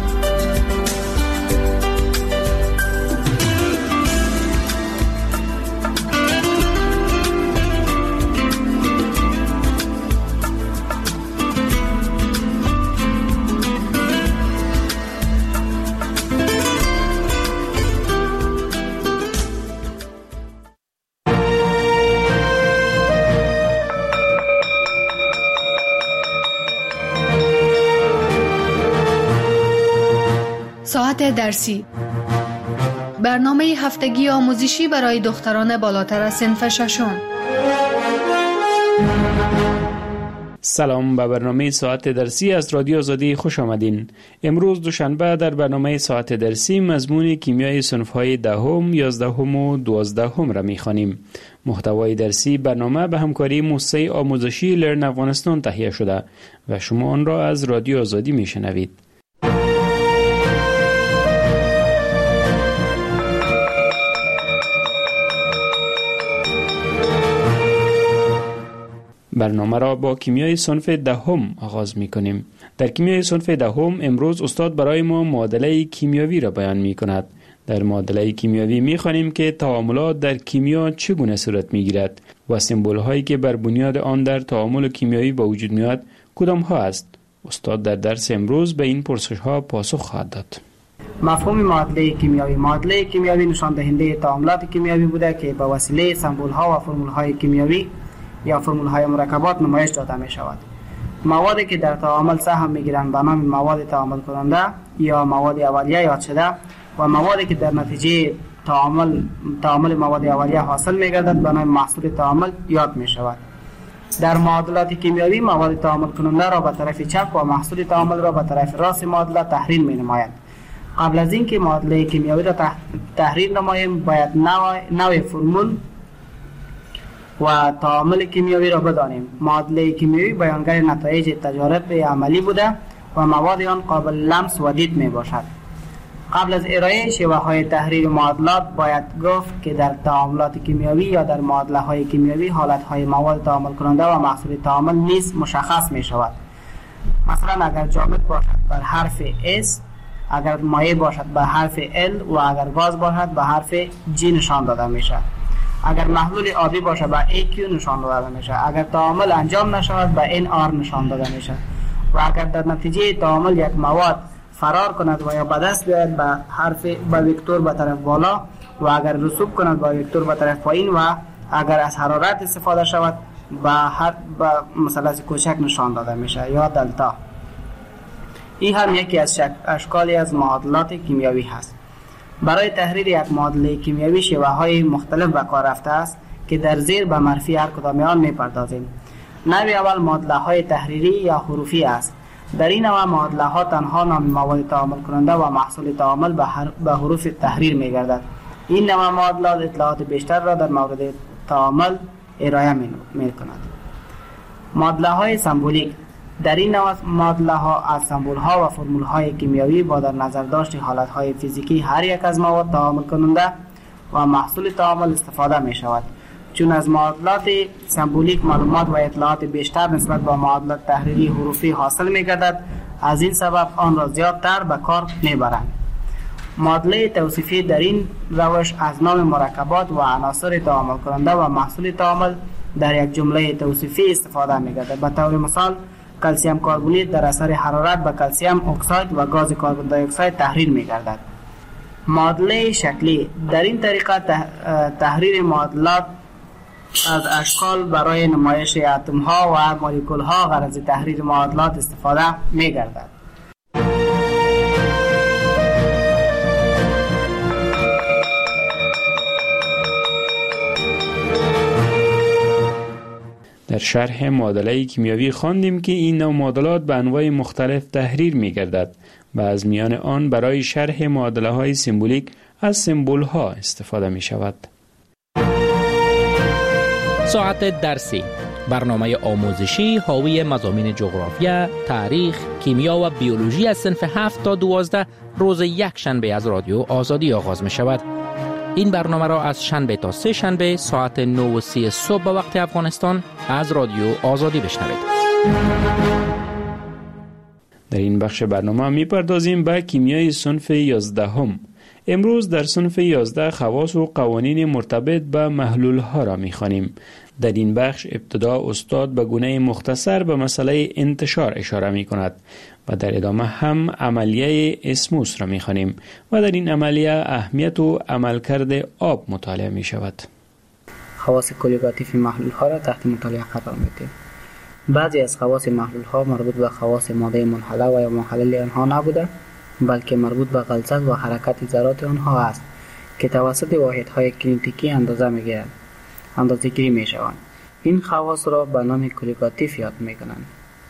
ساعت درسی، برنامه هفتگی آموزشی برای دختران بالاتر از صنف ششم. سلام، به برنامه ساعت درسی از رادیو آزادی خوش آمدین. امروز دوشنبه در برنامه ساعت درسی مضمون کیمیای صنف‌های 10، 11 و 12 را می‌خوانیم. محتوای درسی برنامه به همکاری موسسه آموزشی لرن افغانستان تهیه شده و شما آن را از رادیو آزادی می‌شنوید. برنامه را با کیمیای صنف 10 آغاز می کنیم. در کیمیای صنف 10 امروز استاد برای ما معادله کیمیاوی را بیان می کند. در معادله کیمیاوی می خوانیم که تعاملات در کیمیا چگونه صورت می گیرد و سمبول هایی که بر بنیاد آن در تعامل کیمیایی به وجود می آید کدام ها است. استاد در درس امروز به این پرسش ها پاسخ خواهد داد. مفهوم معادله کیمیایی. معادله کیمیایی نشان دهنده تعاملات کیمیایی بوده که به وسیله سمبول ها و فرمول های کیمیایی یا فرمول های مرکبات نمایش داده می شود. موادی که در تعامل سهم می گیرند به نام مواد تعامل کننده یا مواد اولیه یاد شده و موادی که در نتیجه تعامل مواد اولیه حاصل می گردد به نام محصول تعامل یاد می شود. در معادلات کیمیایی مواد تعامل کننده را به طرف چپ و محصول تعامل را به طرف راست معادله تحریر می نمایند. قبل از اینکه معادله کیمیایی را تحریر نماییم باید نوع فرمول و تعامل کیمیایی را بدانیم. معادله کیمیایی بیانگر نتایج تجارب عملی بوده و مواد آن قابل لمس و دید می باشد. قبل از ارائه شیوه های تحریر معادلات باید گفت که در تعاملات کیمیایی یا در معادله های کیمیایی حالت های مواد تعامل کننده و محصول تعامل نیز مشخص می شود. مثلا اگر جامد باشد بر حرف S، اگر مایع باشد به حرف L و اگر گاز باشد به حرف G نشان داده می شود. اگر محلول آبی باشد به AQ نشان داده می شود. اگر تعامل انجام نشود به NR نشان داده می شود. و اگر در نتیجه تعامل یک مواد فرار کند و یا به دست بیاید به حرف به وکتور به طرف بالا و اگر رسوب کند به وکتور به طرف پایین و اگر از حرارت استفاده شود به مثلث کوچک نشان داده میشه یا دلتا. این هم یکی از اشکالی از معادلات کیمیایی هست. برای تحریر یک معادله کیمیایی شیوه های مختلف به کار رفته است که در زیر به معرفی هر کدام آن میپردازیم. نوع اول معادله های تحریری یا حروفی است. در این نوع معادله ها تنها نام مواد تعامل کننده و محصول تعامل به حروف تحریر می گردد. این نوع معادلات اطلاعات بیشتر را در مورد تعامل ارائه می کند. معادله های سمبولیک. در این نوع معادله ها از سمبول ها و فرمول های کیمیایی با در نظر داشت حالت های فیزیکی هر یک از مواد تعامل کننده و محصول تعامل استفاده می شود. چون از معادلات سمبولیک معلومات و اطلاعات بیشتر نسبت به معادلات تحریری حروفی حاصل می گردد، از این سبب آن را زیادتر به کار می برند. معادله توصیفی در این روش از نام مرکبات و عناصر تعامل کننده و محصول تعامل در یک جمله توصیفی استفاده می گردد. به طور مثال کلسیم کربونیت در اثر حرارت به کلسیم اکساید و گاز کربن دی اکساید تحریر می گردد. معادله شکلی. در این طریقه تحریر معادلات از اشکال برای نمایش اتم ها و مولکول ها غرض تحریر معادلات استفاده می گردد. در شرح معادله کیمیایی خواندیم که این نوع معادلات به انواع مختلف تحریر می گردد و از میان آن برای شرح معادله های سمبولیک از سمبول ها استفاده می شود. ساعت درسی، برنامه آموزشی حاوی مضامین جغرافیا، تاریخ، کیمیا و بیولوژی از صنف 7 تا 12 روز یک شنبه از رادیو آزادی آغاز می شود. این برنامه را از شنبه تا سه شنبه ساعت 9:30 صبح به وقت افغانستان از رادیو آزادی بشنوید. در این بخش برنامه می پردازیم به کیمیای صنف 11. امروز در صنف 11 خواص و قوانین مرتبط به محلول ها را می خوانیم. در این بخش ابتدا استاد به گونه مختصر به مسئله انتشار اشاره می کند و در ادامه هم عملیه اسموس را می خوانیم و در این عملیه اهمیت و عملکرد آب مطالعه می شود. خواص کلیگاتیف محلول ها را تحت مطالعه قرار می دهیم. بعضی از خواص محلول ها مربوط به خواص ماده منحله و یا محلل آنها نبوده، بلکه مربوط به غلظت و حرکت ذرات آنها است که توسط واحدهای کینتیکی اندازه گیری می شوند. این خواص را به نام کلیگاتیف یاد می کنند.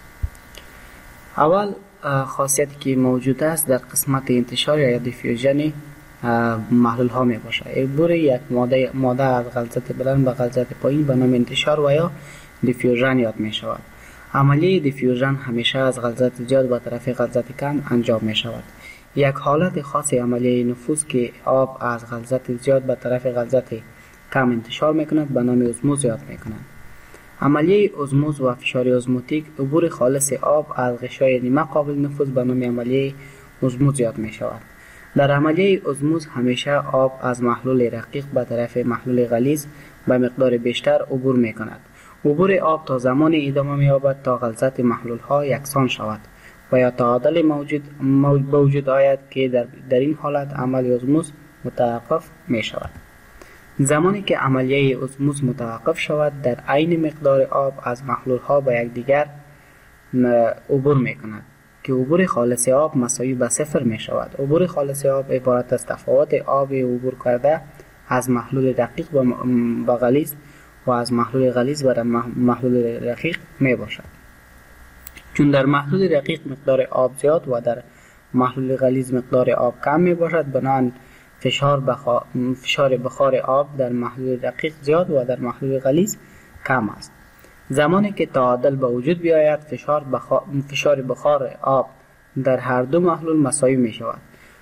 اول خاصیتی که موجود است در قسمت انتشار یا دیفیوژن محلول ها می باشد. عبور یک ماده از غلظت بلند به غلظت پایین به نام انتشار و یا دیفیوژن یاد می شود. عملیه دیفیوژن همیشه از غلظت زیاد به طرف غلظت کم انجام می شود. یک حالت خاص عملیه نفوذ که آب از غلظت زیاد به طرف غلظت کم انتشار می کند به نام اسموز یاد می کنند. عملیه اسموز و فشار اسموتیک عبور خالص آب از غشای نیمه قابل نفوذ به نام عملیه اسموز یاد می شود. در عملیه اسموز همیشه آب از محلول رقیق به طرف محلول غلیظ به مقدار بیشتر عبور می کند. عبور آب تا زمان ادامه می یابد تا غلظت محلول ها یکسان شود. و یا تعادل موجود آید که در این حالت عمل ازموس متوقف می شود. زمانی که عملیه ازموس متوقف شود، در عین مقدار آب از محلول ها به یکدیگر عبور می کند که عبور خالص آب مساوی به صفر می شود. عبور خالص آب عبارت از تفاوت آب عبور کرده از محلول دقیق به غلیظ و از محلول غلیظ به محلول رقیق می باشد. چون در محلول رقیق مقدار آب زیاد و در محلول غلیظ مقدار آب کم می باشد، بنابراین فشار بخار آب در محلول دقیق زیاد و در محلول غلیظ کم است. زمانی که تعادل به وجود بیاید، فشار بخار آب در هر دو محلول مساوی می شود.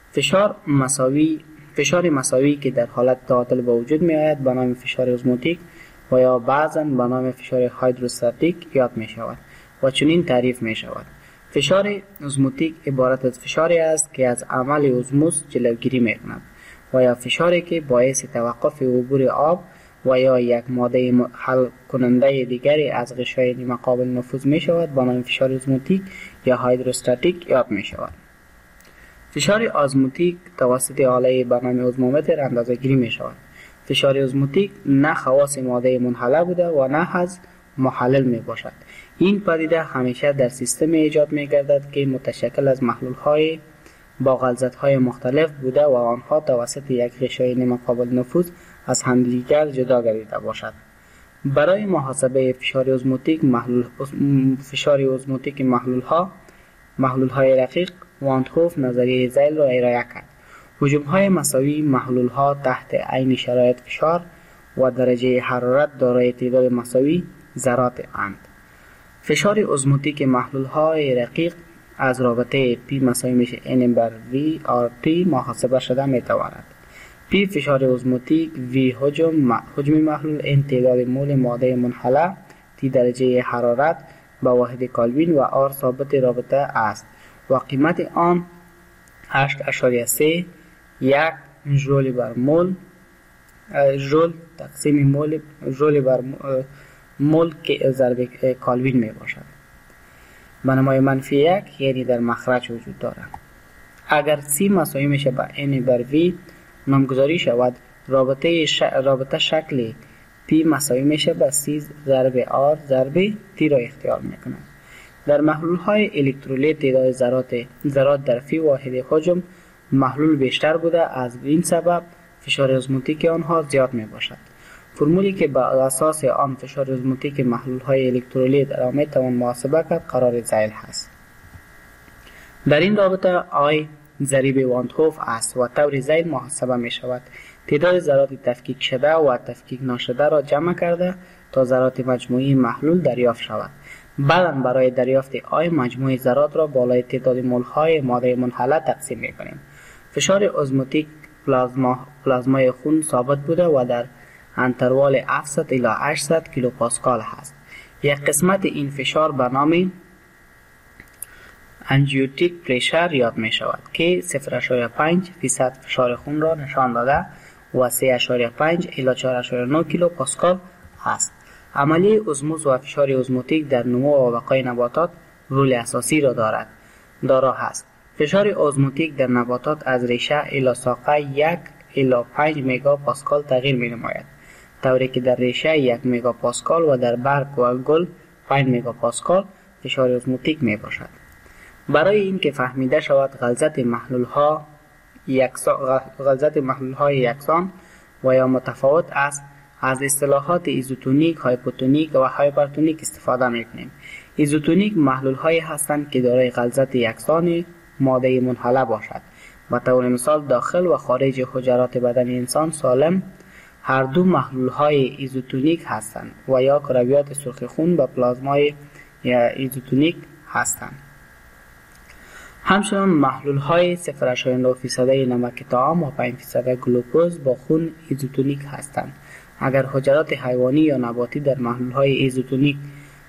فشار مساوی که در حالت تعادل به وجود می آید به نام فشار ازموتیک و یا بعضاً به نام فشار هایدروستاتیک یاد می شود و چنین تعریف می شود: فشار ازموتیک عبارت از فشاری است که از عمل ازموس جلوگیری می کند و یا فشاری که باعث توقف عبور آب و یا یک ماده حل کننده دیگری از غشای نیمه قابل نفوذ می شود با نام فشار ازموتیک یا هایدروستاتیک یاد می شود. فشار ازموتیک توسط آله به نام ازمومتر اندازه گیری می شود. فشار ازموتیک نه خواص ماده منحله بوده و نه از محلل می باشد. این پدیده همیشه در سیستم ایجاد می گردد که متشکل از محلول های با غلظت های مختلف بوده و آنها توسط یک غشای نیمه قابل نفوذ از همدیگر جدا گردیده باشد. برای محاسبه فشار ازموتیک محلول های رقیق وانتهوف نظریه زیل را ارائه کرد. حجم های مساوی محلول ها تحت عین شرایط فشار و درجه حرارت دارای تعداد مساوی ذرات اند. فشار ازموتیک محلول های رقیق از رابطه P مساوی میشه N بر V RT محاسبه شده میتواند. P فشار ازموتیک، V حجم محلول، N تعداد مول ماده منحله، T درجه حرارت با واحد کلوین و R ثابت رابطه است و قیمت آن 8.3 1 ژول بر مول ژول تقسیم مول ژول بر مول که ضرب کلوین می باشد. بنمای منفی 1 یعنی در مخرج وجود دارد. اگر C مساوی میشه با N بر V نامگذاری شود، رابطه شکل P مساوی میشه با C ضرب R ضرب T را اختیار میکنه. در محلول های الکترولیت تعداد ذرات در فی واحد حجم محلول بیشتر بوده، از این سبب فشار ازموتیک آنها زیاد می باشد. فرمولی که بر اساس آن فشار ازموتیک محلول های الکترولیت را می توان محاسبه کرد قرار زیل هست. در این رابطه I ضریب وانتهوف است و طور زیل محاسبه می شود. تعداد ذرات تفکیک شده و تفکیک نشده را جمع کرده تا ذرات مجموعی محلول دریافت شود. بعداً برای دریافت آی مجموع ذرات را بالای تعداد مول های ماده منحله تقسیم می‌کنیم. فشار ازموتیک پلازمای خون ثابت بوده و در انتروال 700 الی 800 کیلو پاسکال است. یک قسمت این فشار به نام انژیوتیک پرشر یاد می شود که 0.5% فشار خون را نشان داده و 3.5 الی 4.9 کیلو پاسکال است. عملیه ازموز و فشار ازموتیک در نمو و بقای نباتات رول اساسی را دارا هست. فشار ازموتیک در نباتات از ریشه الی ساقه 1 الی 5 مگا پاسکال تغییر می نماید، طوری که در ریشه 1 مگا پاسکال و در برگ و گل 5 مگا پاسکال فشار ازموتیک می باشد. برای اینکه فهمیده شود غلظت محلول های یکسان و یا متفاوت است، از اصطلاحات ایزوتونیک، هایپوتونیک و هایپرتونیک استفاده می‌کنیم. ایزوتونیک محلول هایی هستند که دارای غلظت یکسان ماده منحله باشد. به طور مثال داخل و خارج حجرات بدن انسان سالم هر دو محلول های ایزوتونیک هستند و یا کرویات سرخ خون به پلازمای ایزوتونیک هستند. همچنان محلول های 0.9% نمک طعام و 5% گلوکوز با خون ایزوتونیک هستند. اگر حجرات حیوانی یا نباتی در محلول های ایزوتونیک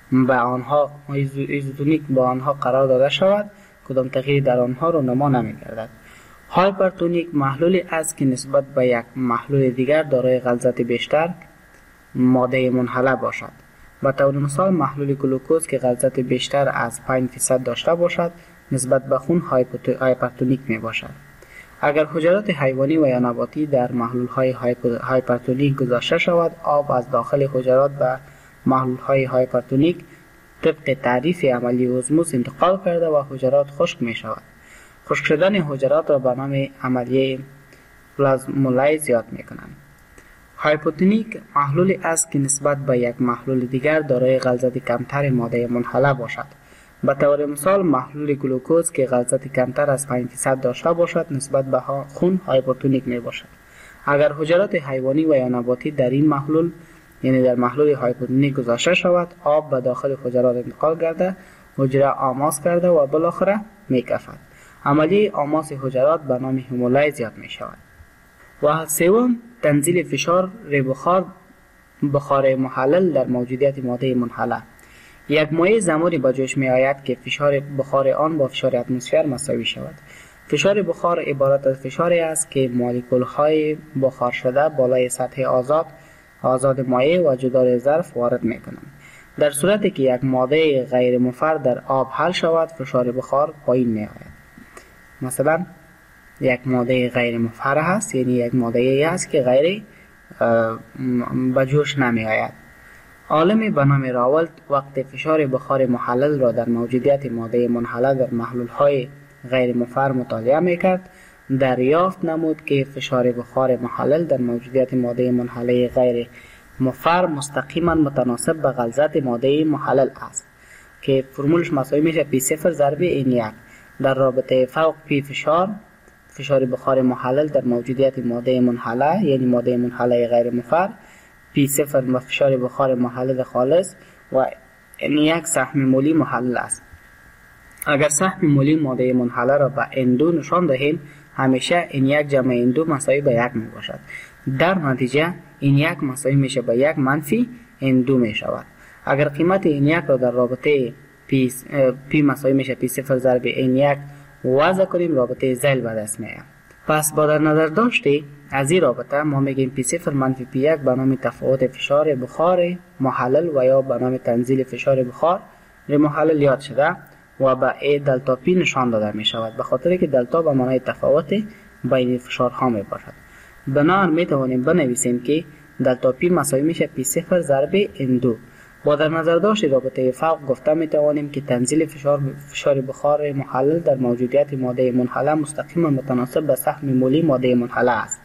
با آنها قرار داده شود، کدام تغییر در آنها رونما نمی‌گردد. هایپرتونیک محلولی است که نسبت به یک محلول دیگر دارای غلظت بیشتر ماده منحله باشد. به طور مثال محلول گلوکوز که غلظت بیشتر از 5% داشته باشد نسبت به خون هایپرتونیک می باشد. اگر حجرات حیوانی و یا نباتی در محلول‌های هایپرتونیک گذاشته شود، آب از داخل حجرات به محلول‌های هایپرتونیک طبق تعریف عملی اوزموس انتقال کرده و حجرات خشک می شود. خشک شدن حجرات را به نام عملیه پلازمولیز یاد می کنند. هایپوتونیک محلولی است که نسبت به یک محلول دیگر دارای غلظت کمتر ماده منحله باشد. به طور مثال محلول گلوکوز که غلظت کمتر از 5% داشته باشد نسبت به خون هایپوتونیک می باشد. اگر حجرات حیوانی و یا نباتی در این محلول یعنی در محلول هایپوتونیک گذاشته شود، آب به داخل حجرات انتقال کرده، حجره آماس کرده و بالاخره می کفد. عملیه آماس حجرات به نام هیمولیز یاد می شود. و سوم تنزیل فشار بخار محلل در موجودیت ماده منحله. یک مایع زمانی به جوش می آید که فشار بخار آن با فشار اتمسفر مساوی شود. فشار بخار عبارت از فشاری است که مولکول های بخار شده بالای سطح آزاد مایع و جدار ظرف وارد می کنند. در صورتی که یک ماده غیر مفر در آب حل شود، فشار بخار پایین می آید. مثلا یک ماده غیر مفر هست، یعنی یک ماده هست که غیر به جوش نمی آید. عالم به نام راولت وقت فشار بخار محلل را در موجودیت ماده منحله در محلول‌های غیر مفر مطالعه می‌کرد، دریافت نمود که فشار بخار محلل در موجودیت ماده منحله غیر مفر مستقیما متناسب به غلظت ماده محلل است که فرمولش مساوی میشه P0 ضرب N1 در رابطه فوق P فشار بخار محلل در موجودیت ماده منحله یعنی ماده منحله غیر مفر، P0 و فشار بخار محلل خالص و N1 سهم مولی محلل است. اگر سهم مولی ماده منحله را به N2 نشان دهیم، همیشه N1 جمع N2 مساوی به 1 می باشد. در نتیجه N1 مساوی میشه به 1 منفی N2 می شود. اگر قیمت N1 را در رابطه P مساوی میشه P0 ضرب N1 وضع کنیم، رابطه زیل به دست میاد. پس با در نظر داشته از این رابطه ما میگیم P0 منفی P1 به نام تفاوت فشار بخار محلل و یا به نام تنزیل فشار بخار محلل یاد شده و به A دلتا P نشان داده می شود، به خاطر که دلتا به معنای تفاوت بین فشارها می باشد. بنابراین می توانیم بنویسیم که دلتا P مساوی میشه P0 ضرب N2. با در نظر داشت رابطه فوق گفته می توانیم که تنزیل فشار بخار محلل در موجودیت ماده منحله مستقیما متناسب به سهم مولی ماده منحله است.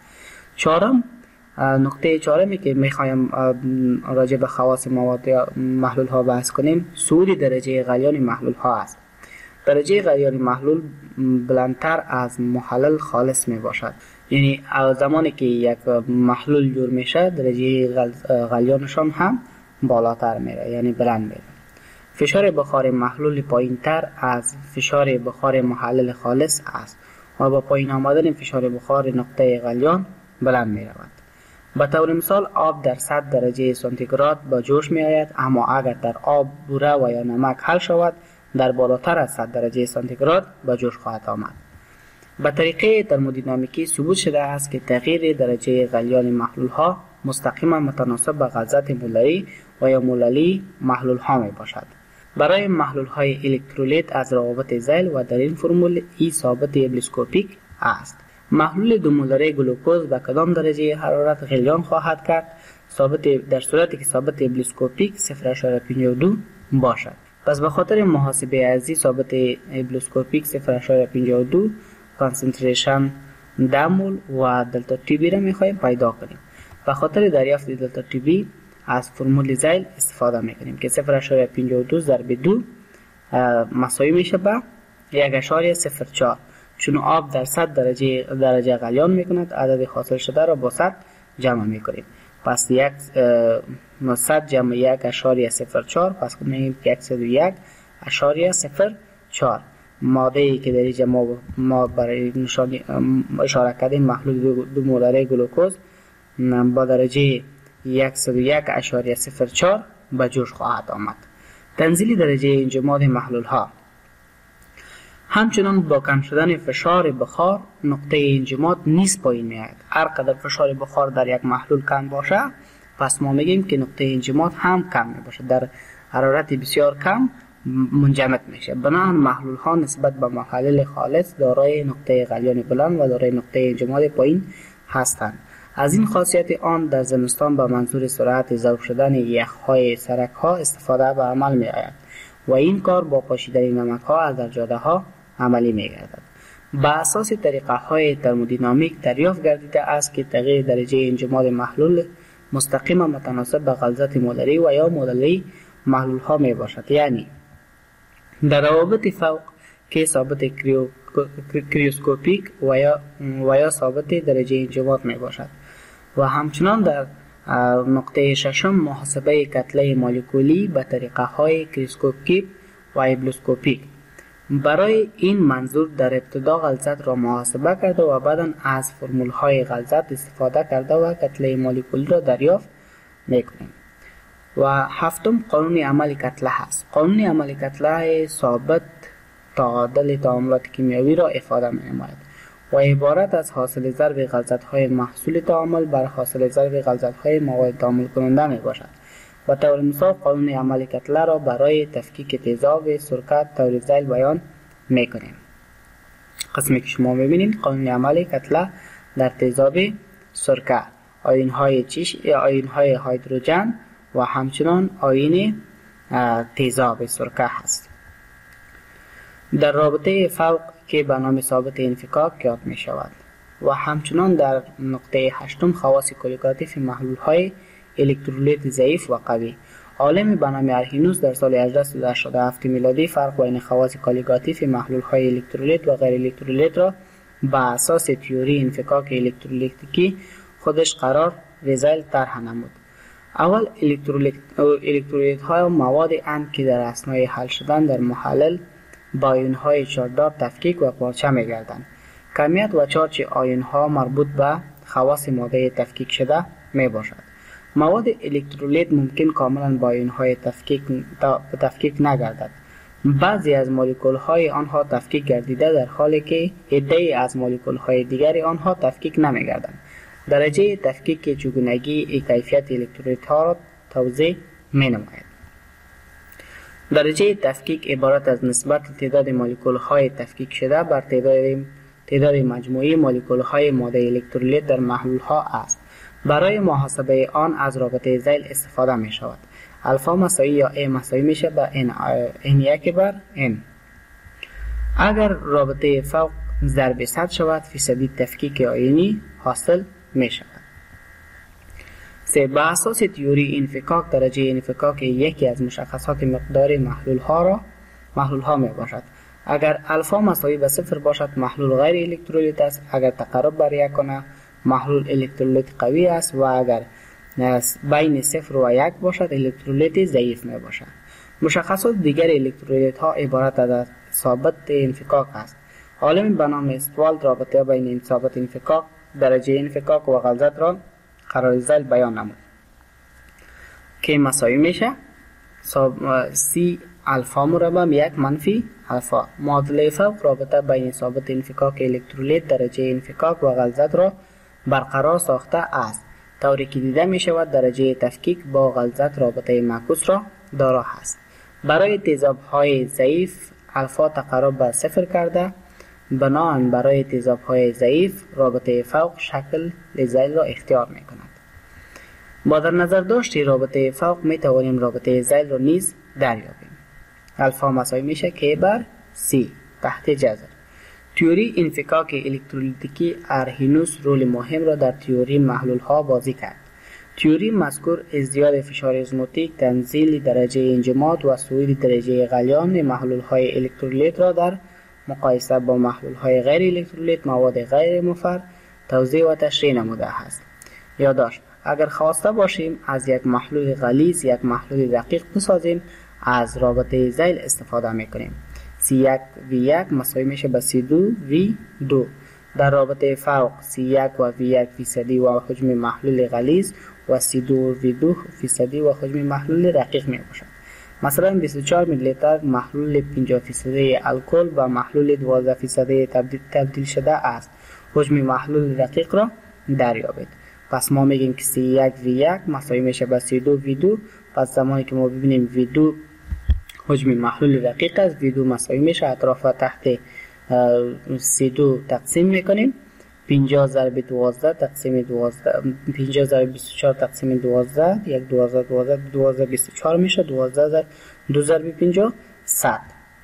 نقطه چهارمی که می خواهیم راجع به خواص مواد یا محلول ها بحث کنیم، صعود درجه غلیان محلول ها است. درجه غلیان محلول بلندتر از محلل خالص می باشد، یعنی زمانی که یک محلول جور میشه درجه غلیانشان هم بالاتر میره، یعنی بلند میره. فشار بخار محلول پایین تر از فشار بخار محلل خالص است و با پایین آمدن فشار بخار نقطه غلیان بلند می رود. به طور مثال آب در 100 درجه سانتیگراد به جوش می آید، اما اگر در آب بوره و یا نمک حل شود در بالاتر از 100 درجه سانتیگراد به جوش خواهد آمد. به طریقه ترمودینامیکی ثبوت شده است که تغییر درجه غلیان محلول ها مستقیما متناسب به غلظت مولری و یا موللی محلول ها می باشد. برای محلول های الکترولیت از روابط زیل و در این فرمول ای ثابت ابلیسکوپیک است. محلول 2 مولر گلوکوز به کدام درجه حرارت غلیان خواهد کرد؟ در صورتی که ثابت ابلیسکوپیک 0.52 باشد. پس به خاطر محاسبه از این ثابت ابلیسکوپیک 0.52 کانسنتریشن دمول و دلتا تی بی را میخواهیم پیدا کنیم. به خاطر دریافت دلتا تی بی از فرمول زیل استفاده میکنیم که 0.52 ضرب 2 مساوی میشه به 1.04. چون آب در 100 درجه غلیان میکند، عدد حاصل شده را با 100 جمع میکنیم. پس 100 جمع 1.04 پس میگیم 101.04. ماده ای که در اینجا ما برای نشانی اشاره کردیم محلول 2 مولر گلوکوز با درجه 101.04 به جوش خواهد آمد. تنزیل درجه انجماد محلول ها. همچنان با کم شدن فشار بخار نقطه انجماد نیز پایین میاد. هر قدر فشار بخار در یک محلول کم باشه پس ما میگیم که نقطه انجماد هم کم می باشه. در حرارت بسیار کم منجمد میشه. بنابراین محلول ها نسبت به محلل خالص دارای نقطه غلیان بلند و دارای نقطه انجماد پایین هستند. از این خاصیت آن در زمستان به منظور سرعت ذوب شدن یخ‌های سرک‌ها استفاده به عمل می‌آید و این کار با پاشیدن نمک‌ها از در جاده‌ها عملی می‌گردد. با اساس طریقه‌های ترمودینامیک دریافت گردیده است که تغییر درجه انجماد محلول مستقیما متناسب به غلظت مولری و یا مولری محلول‌ها میباشد. یعنی در روابط فوق که ثابت کریوسکوپیک و یا ثابت درجه انجماد میباشد و همچنان در نقطه ششم محاسبه کتله مولکولی به طریقه های کریوسکوپیک و ایبلوسکوپیک. برای این منظور در ابتدا غلظت را محاسبه کرده و بعدا از فرمول های غلظت استفاده کرده و کتله مولکولی را دریافت میکنیم. و هفتم قانون عمل کتله هست. قانون عمل کتله ثابت تعادل تعاملات کیمیایی را افاده می‌نماید و عبارت از حاصل ضرب غلظت‌های محصول تعامل بر حاصل ضرب غلظت‌های مواد تعامل کننده میباشد. به طور مثال قانون عمل کتله را برای تفکیک تیزاب سرکه طور ذیل بیان میکنیم. قسمی که شما میبینید قانون عمل کتله در تیزاب سرکه آیون‌های آیون‌های هیدروژن و همچنان آیون تیزاب سرکه هست. در رابطه فوق که به نام ثابت انفکاک یاد می شود و همچنان در نقطه هشتم خواص کلیگاتیف محلول های الکترولیت ضعیف و قوی. عالم به نام ارهینوس در سال 1887 میلادی فرق بین خواص کلیگاتیف محلول های الکترولیت و غیر الکترولیت را به اساس تئوری انفکاک الکترولیتیکی خودش قرار ریزل طرح نمود. اول الکترولیت های مواد اند که در اثنای حل شدن در محلل با آیون های چارجدار تفکیک و پارچه می گردند. کمیت و چارج آیون ها مربوط به خواص ماده تفکیک شده می باشد. مواد الکترولیت ممکن کاملا با آیون های تفکیک نگردد. بعضی از مولکول های آنها تفکیک گردیده در حالی که عده‌ای از مولکول های دیگری آنها تفکیک نمی گردند. درجه تفکیک چگونگی کیفیت الکترولیت ها را توضیح می نماید. درجه تفکیک عبارت از نسبت تعداد مولکول های تفکیک شده بر تعداد مجموعی مولکول های ماده الکترولیت در محلول ها است. برای محاسبه آن از رابطه ذیل استفاده می شود. الفا مساوی یا A مساوی میشه به N1 بر N. اگر رابطه فوق ضرب 100 شود فیصدی تفکیک آیونی حاصل می شود. به اساس تئوری انفکاک درجه انفکاک یکی از مشخصات مقدار محلول ها می باشد. اگر الفا مساوی به 0 باشد محلول غیر الکترولیت است. اگر تقرب بر 1 کنه محلول الکترولیت قوی است و اگر بین 0 و 1 باشد الکترولیت ضعیف می باشد. مشخصات دیگر الکترولیت ها عبارت از ثابت انفکاک است. عالم به نام استوالد رابطه بین این ثابت انفکاک درجه انفکاک و غلظت را قرار ذیل بیان نمود که مساوی میشه سی الفا مربع 1 منفی الفا. معادله فوق رابطه بین ثابت انفکاک الکترولیت درجه انفکاک و غلظت را برقرار ساخته است، طوری که دیده می شود درجه تفکیک با غلظت رابطه معکوس را دارا است. برای تیزاب های ضعیف الفا تقرب به 0 کرده، بنابراین برای تیزاب های ضعیف رابطه فوق شکل ذیل را اختیار می کند. با در نظر داشت رابطه فوق می توانیم رابطه ذیل را نیز دریابیم. الفا مساوی میشه K بر C تحت جذر. تئوری انفکاک الکترولیتیکی ارهینوس رول مهم را در تئوری محلول ها بازی کرد. تئوری مذکور ازدیاد فشار ازموتیک، تنزیل درجه انجماد و صعود درجه غلیان محلول های الکترولیت را در مقایسه با محلول های غیر الکترولیت مواد غیر مفر توضیح و تشریح نموده است. یادداشت: اگر خواسته باشیم از یک محلول غلیظ یک محلول دقیق بسازیم از رابطه ذیل استفاده میکنیم. C1V1 مساوی میشه به C2V2. در رابطه فوق C1 و V1 فیصدی و حجم محلول غلیظ و C2V2 فیصدی و حجم محلول رقیق می باشد. مثلا 24 میلی لیتر محلول 50 فیصدی الکل و محلول 12 فیصدی تبدیل شده است. حجم محلول رقیق را دریابید. پس ما میگیم که C1V1 مساوی میشه به C2V2. پس زمانی که ما ببینیم V2 حجم محلول دقیق است. V2 مساوی میشه اطراف تحت C2 تقسیم میکنیم. 50 ضرب 12 تقسیم 12 50 ضرب 24 تقسیم 12 1 12 24 میشه. 12 ضرب 2 ضرب 50 100.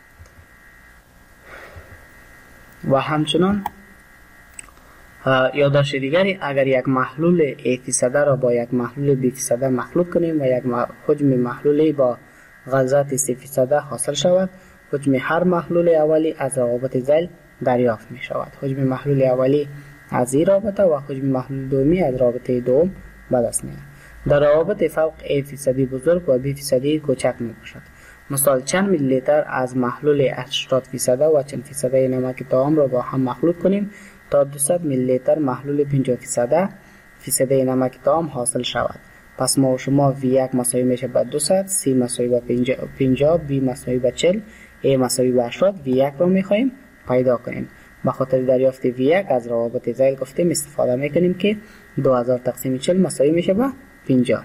و همچنان یادداشت دیگری، اگر یک محلول A% را با یک محلول B% مخلوط کنیم و یک حجم محلولی با غلظت 3% حاصل شود، حجم هر محلول اولی از روابط ذیل دریافت می شود. حجم محلول اولی از این رابطه و حجم محلول دومی از رابطه دوم به دست می آید. در روابط فوق A% بزرگ و B% کوچک می باشد. مثال چند میلی لیتر از محلول 80% و چند فیصده نمک طعام را با هم مخلوط کنیم تا 200 میلی لیتر محلول 50% نمک طعام حاصل شود. پس ما و شما V1 مساوی میشه به 200، C مساوی به 50، B مساوی به 40، A مساوی به 80، V1 را میخواهیم پیدا کنیم. به خاطر دریافت V1 از روابط ذیل گفتیم استفاده میکنیم که 2000 تقسیم 40 مساوی میشه به 50.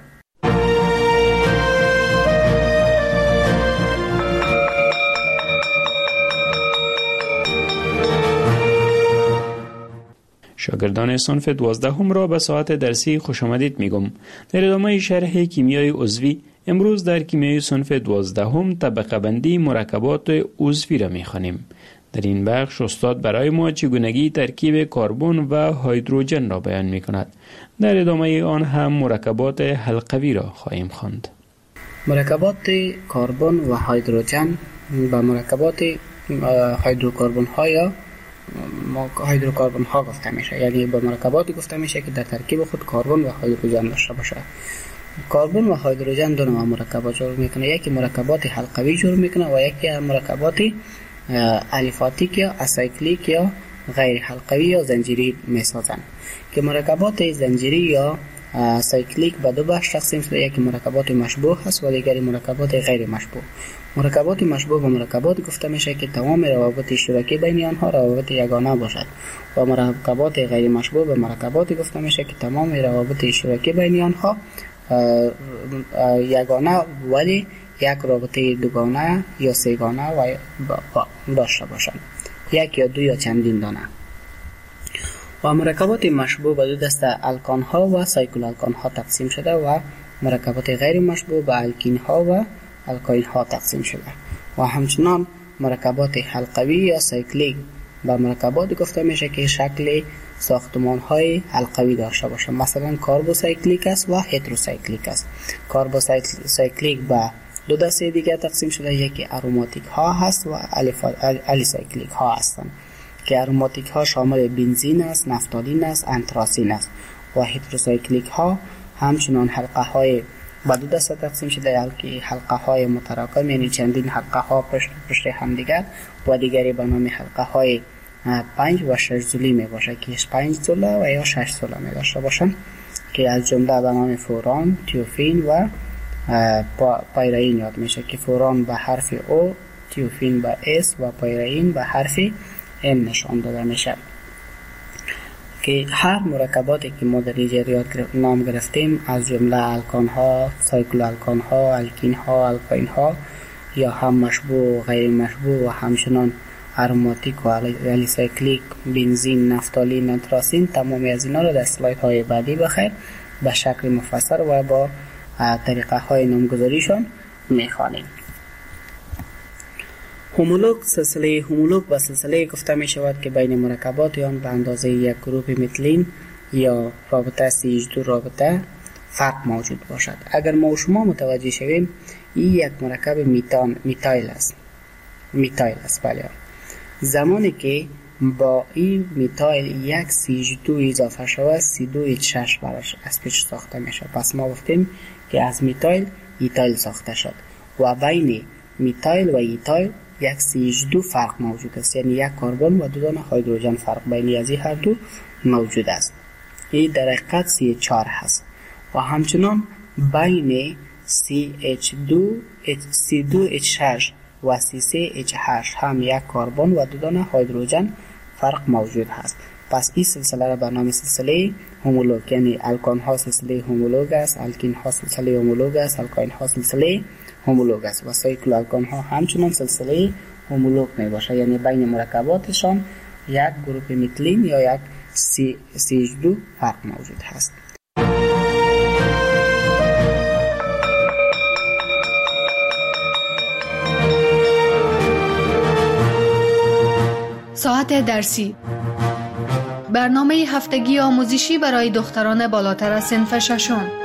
شاگردان صنف 12 را به ساعت درسی خوش آمدید میگم. در ادامه شرح کیمیای عضوی امروز در کیمیای صنف 12 طبقه بندی مرکبات عضوی را میخوانیم. در این بخش استاد برای ما چگونگی ترکیب کربن و هیدروژن را بیان میکند. در ادامه آن هم مرکبات حلقوی را خواهیم خواند. مرکبات کربن و هیدروژن به مرکبات هیدروکربن ها یا هیدروکربن ها گفته میشه، یعنی به مرکباتی گفته میشه که در ترکیب خود کربن و هیدروژن داشته باشه. کربن و هیدروژن دو نوع مرکبات جور میکنه، یکی مرکبات حلقوی جور میکنه و یکی مرکبات الیفاتیک یا اسایکلیک یا غیر حلقوی یا زنجیری میسازن. که مرکبات زنجیری یا سایکلیک به دو بخش تقسیم شده، یکی مرکبات مشبوه هست و دیگری مرکبات غیر مشبوه. مرکبات مشبوه به مرکبات گفته میشه که تمام روابط اشتراکی بین آنها روابط یگانه باشد و مرکبات غیر مشبوه به مرکبات گفته میشه که تمام روابط اشتراکی بین آنها یگانه ولی یک رابطه دوگانه یا سه‌گانه و داشته باشند، یک یا دو یا چندین دانه. و مرکبات مشبوه به دو دسته الکان ها و سایکل الکان ها تقسیم شده و مرکبات غیر مشبوه به الکین ها و الکاین ها تقسیم شده. و همچنان مرکبات حلقوی یا سایکلیک به مرکبات گفته میشه که شکل ساختمان های حلقوی داشته باشه، مثلا کاربوسایکلیک است و هتروسایکلیک است. کاربوسایکلیک به دو دسته دیگه تقسیم شده، یکی اروماتیک ها هست و الیسایکلیک ها هستند که اروماتیک ها شامل بنزین است، نفتالین است، انتراسین است. و هتروسایکلیک ها همچنان حلقه های به دو دسته تقسیم شده، که حلقه های متراکم یعنی چندین حلقه ها پشت هم دیگر و دیگری به نام حلقه های 5 و 6 زولی می باشه که 5 زوله و یا 6 زوله می داشته باشن که از جمله به نام فوران، تیوفین و پایرین یاد میشه که فوران به حرف O، تیوفین به S و پایرین به حرف M نشان داده میشه. که هر مرکباتی که ما در اینجا نام گرفتیم از جمله الکان ها، سایکل الکان ها، الکین ها، الکاین ها یا هم مشبوه و غیر مشبوه و همچنان اروماتیک و الیسایکلیک، بنزین، نفتالین، انتراسین، تمامی از اینا را در اسلاید های بعدی بخیر به شکل مفصل و با طریقه های نامگذاریشان میخوانیم. هومولوگ، سلسله هومولوگ و سلسله گفته می شود که بین مرکبات آن به اندازه یک گروپ متلین یا رابطه CH2 رابطه فرق موجود باشد. اگر ما و شما متوجه شویم این یک مرکب میتایل است بله. زمانی که با این میتایل یک CH2 اضافه شود C2H6 براش از پیش ساخته میشه. پس ما گفتیم که از میتایل ایتایل ساخته شد و بین میتایل و ایتایل یک CH2 فرق موجود است، یعنی یک کربن و دو دانه هیدروژن فرق بین از این هر دو موجود است. این در حقیقت CH4 هست. و همچنان بین C2H6 و C3H8 هم یک کربن و دو دانه هیدروژن فرق موجود هست. پس این سلسله را به نام سلسله هومولوگ، یعنی الکان ها سلسله هومولوگ است، الکین ها سلسله هومولوگ است، الکاین ها سلسله هومولوگ است و سایکلوالکان ها همچنان سلسله هومولوگ می باشه، یعنی بین مرکباتشان یک گروه میتیلین یا یک CH2 فرق موجود هست. ساعت درسی، برنامه هفتگی آموزشی برای دختران بالاتر از صنف ششم.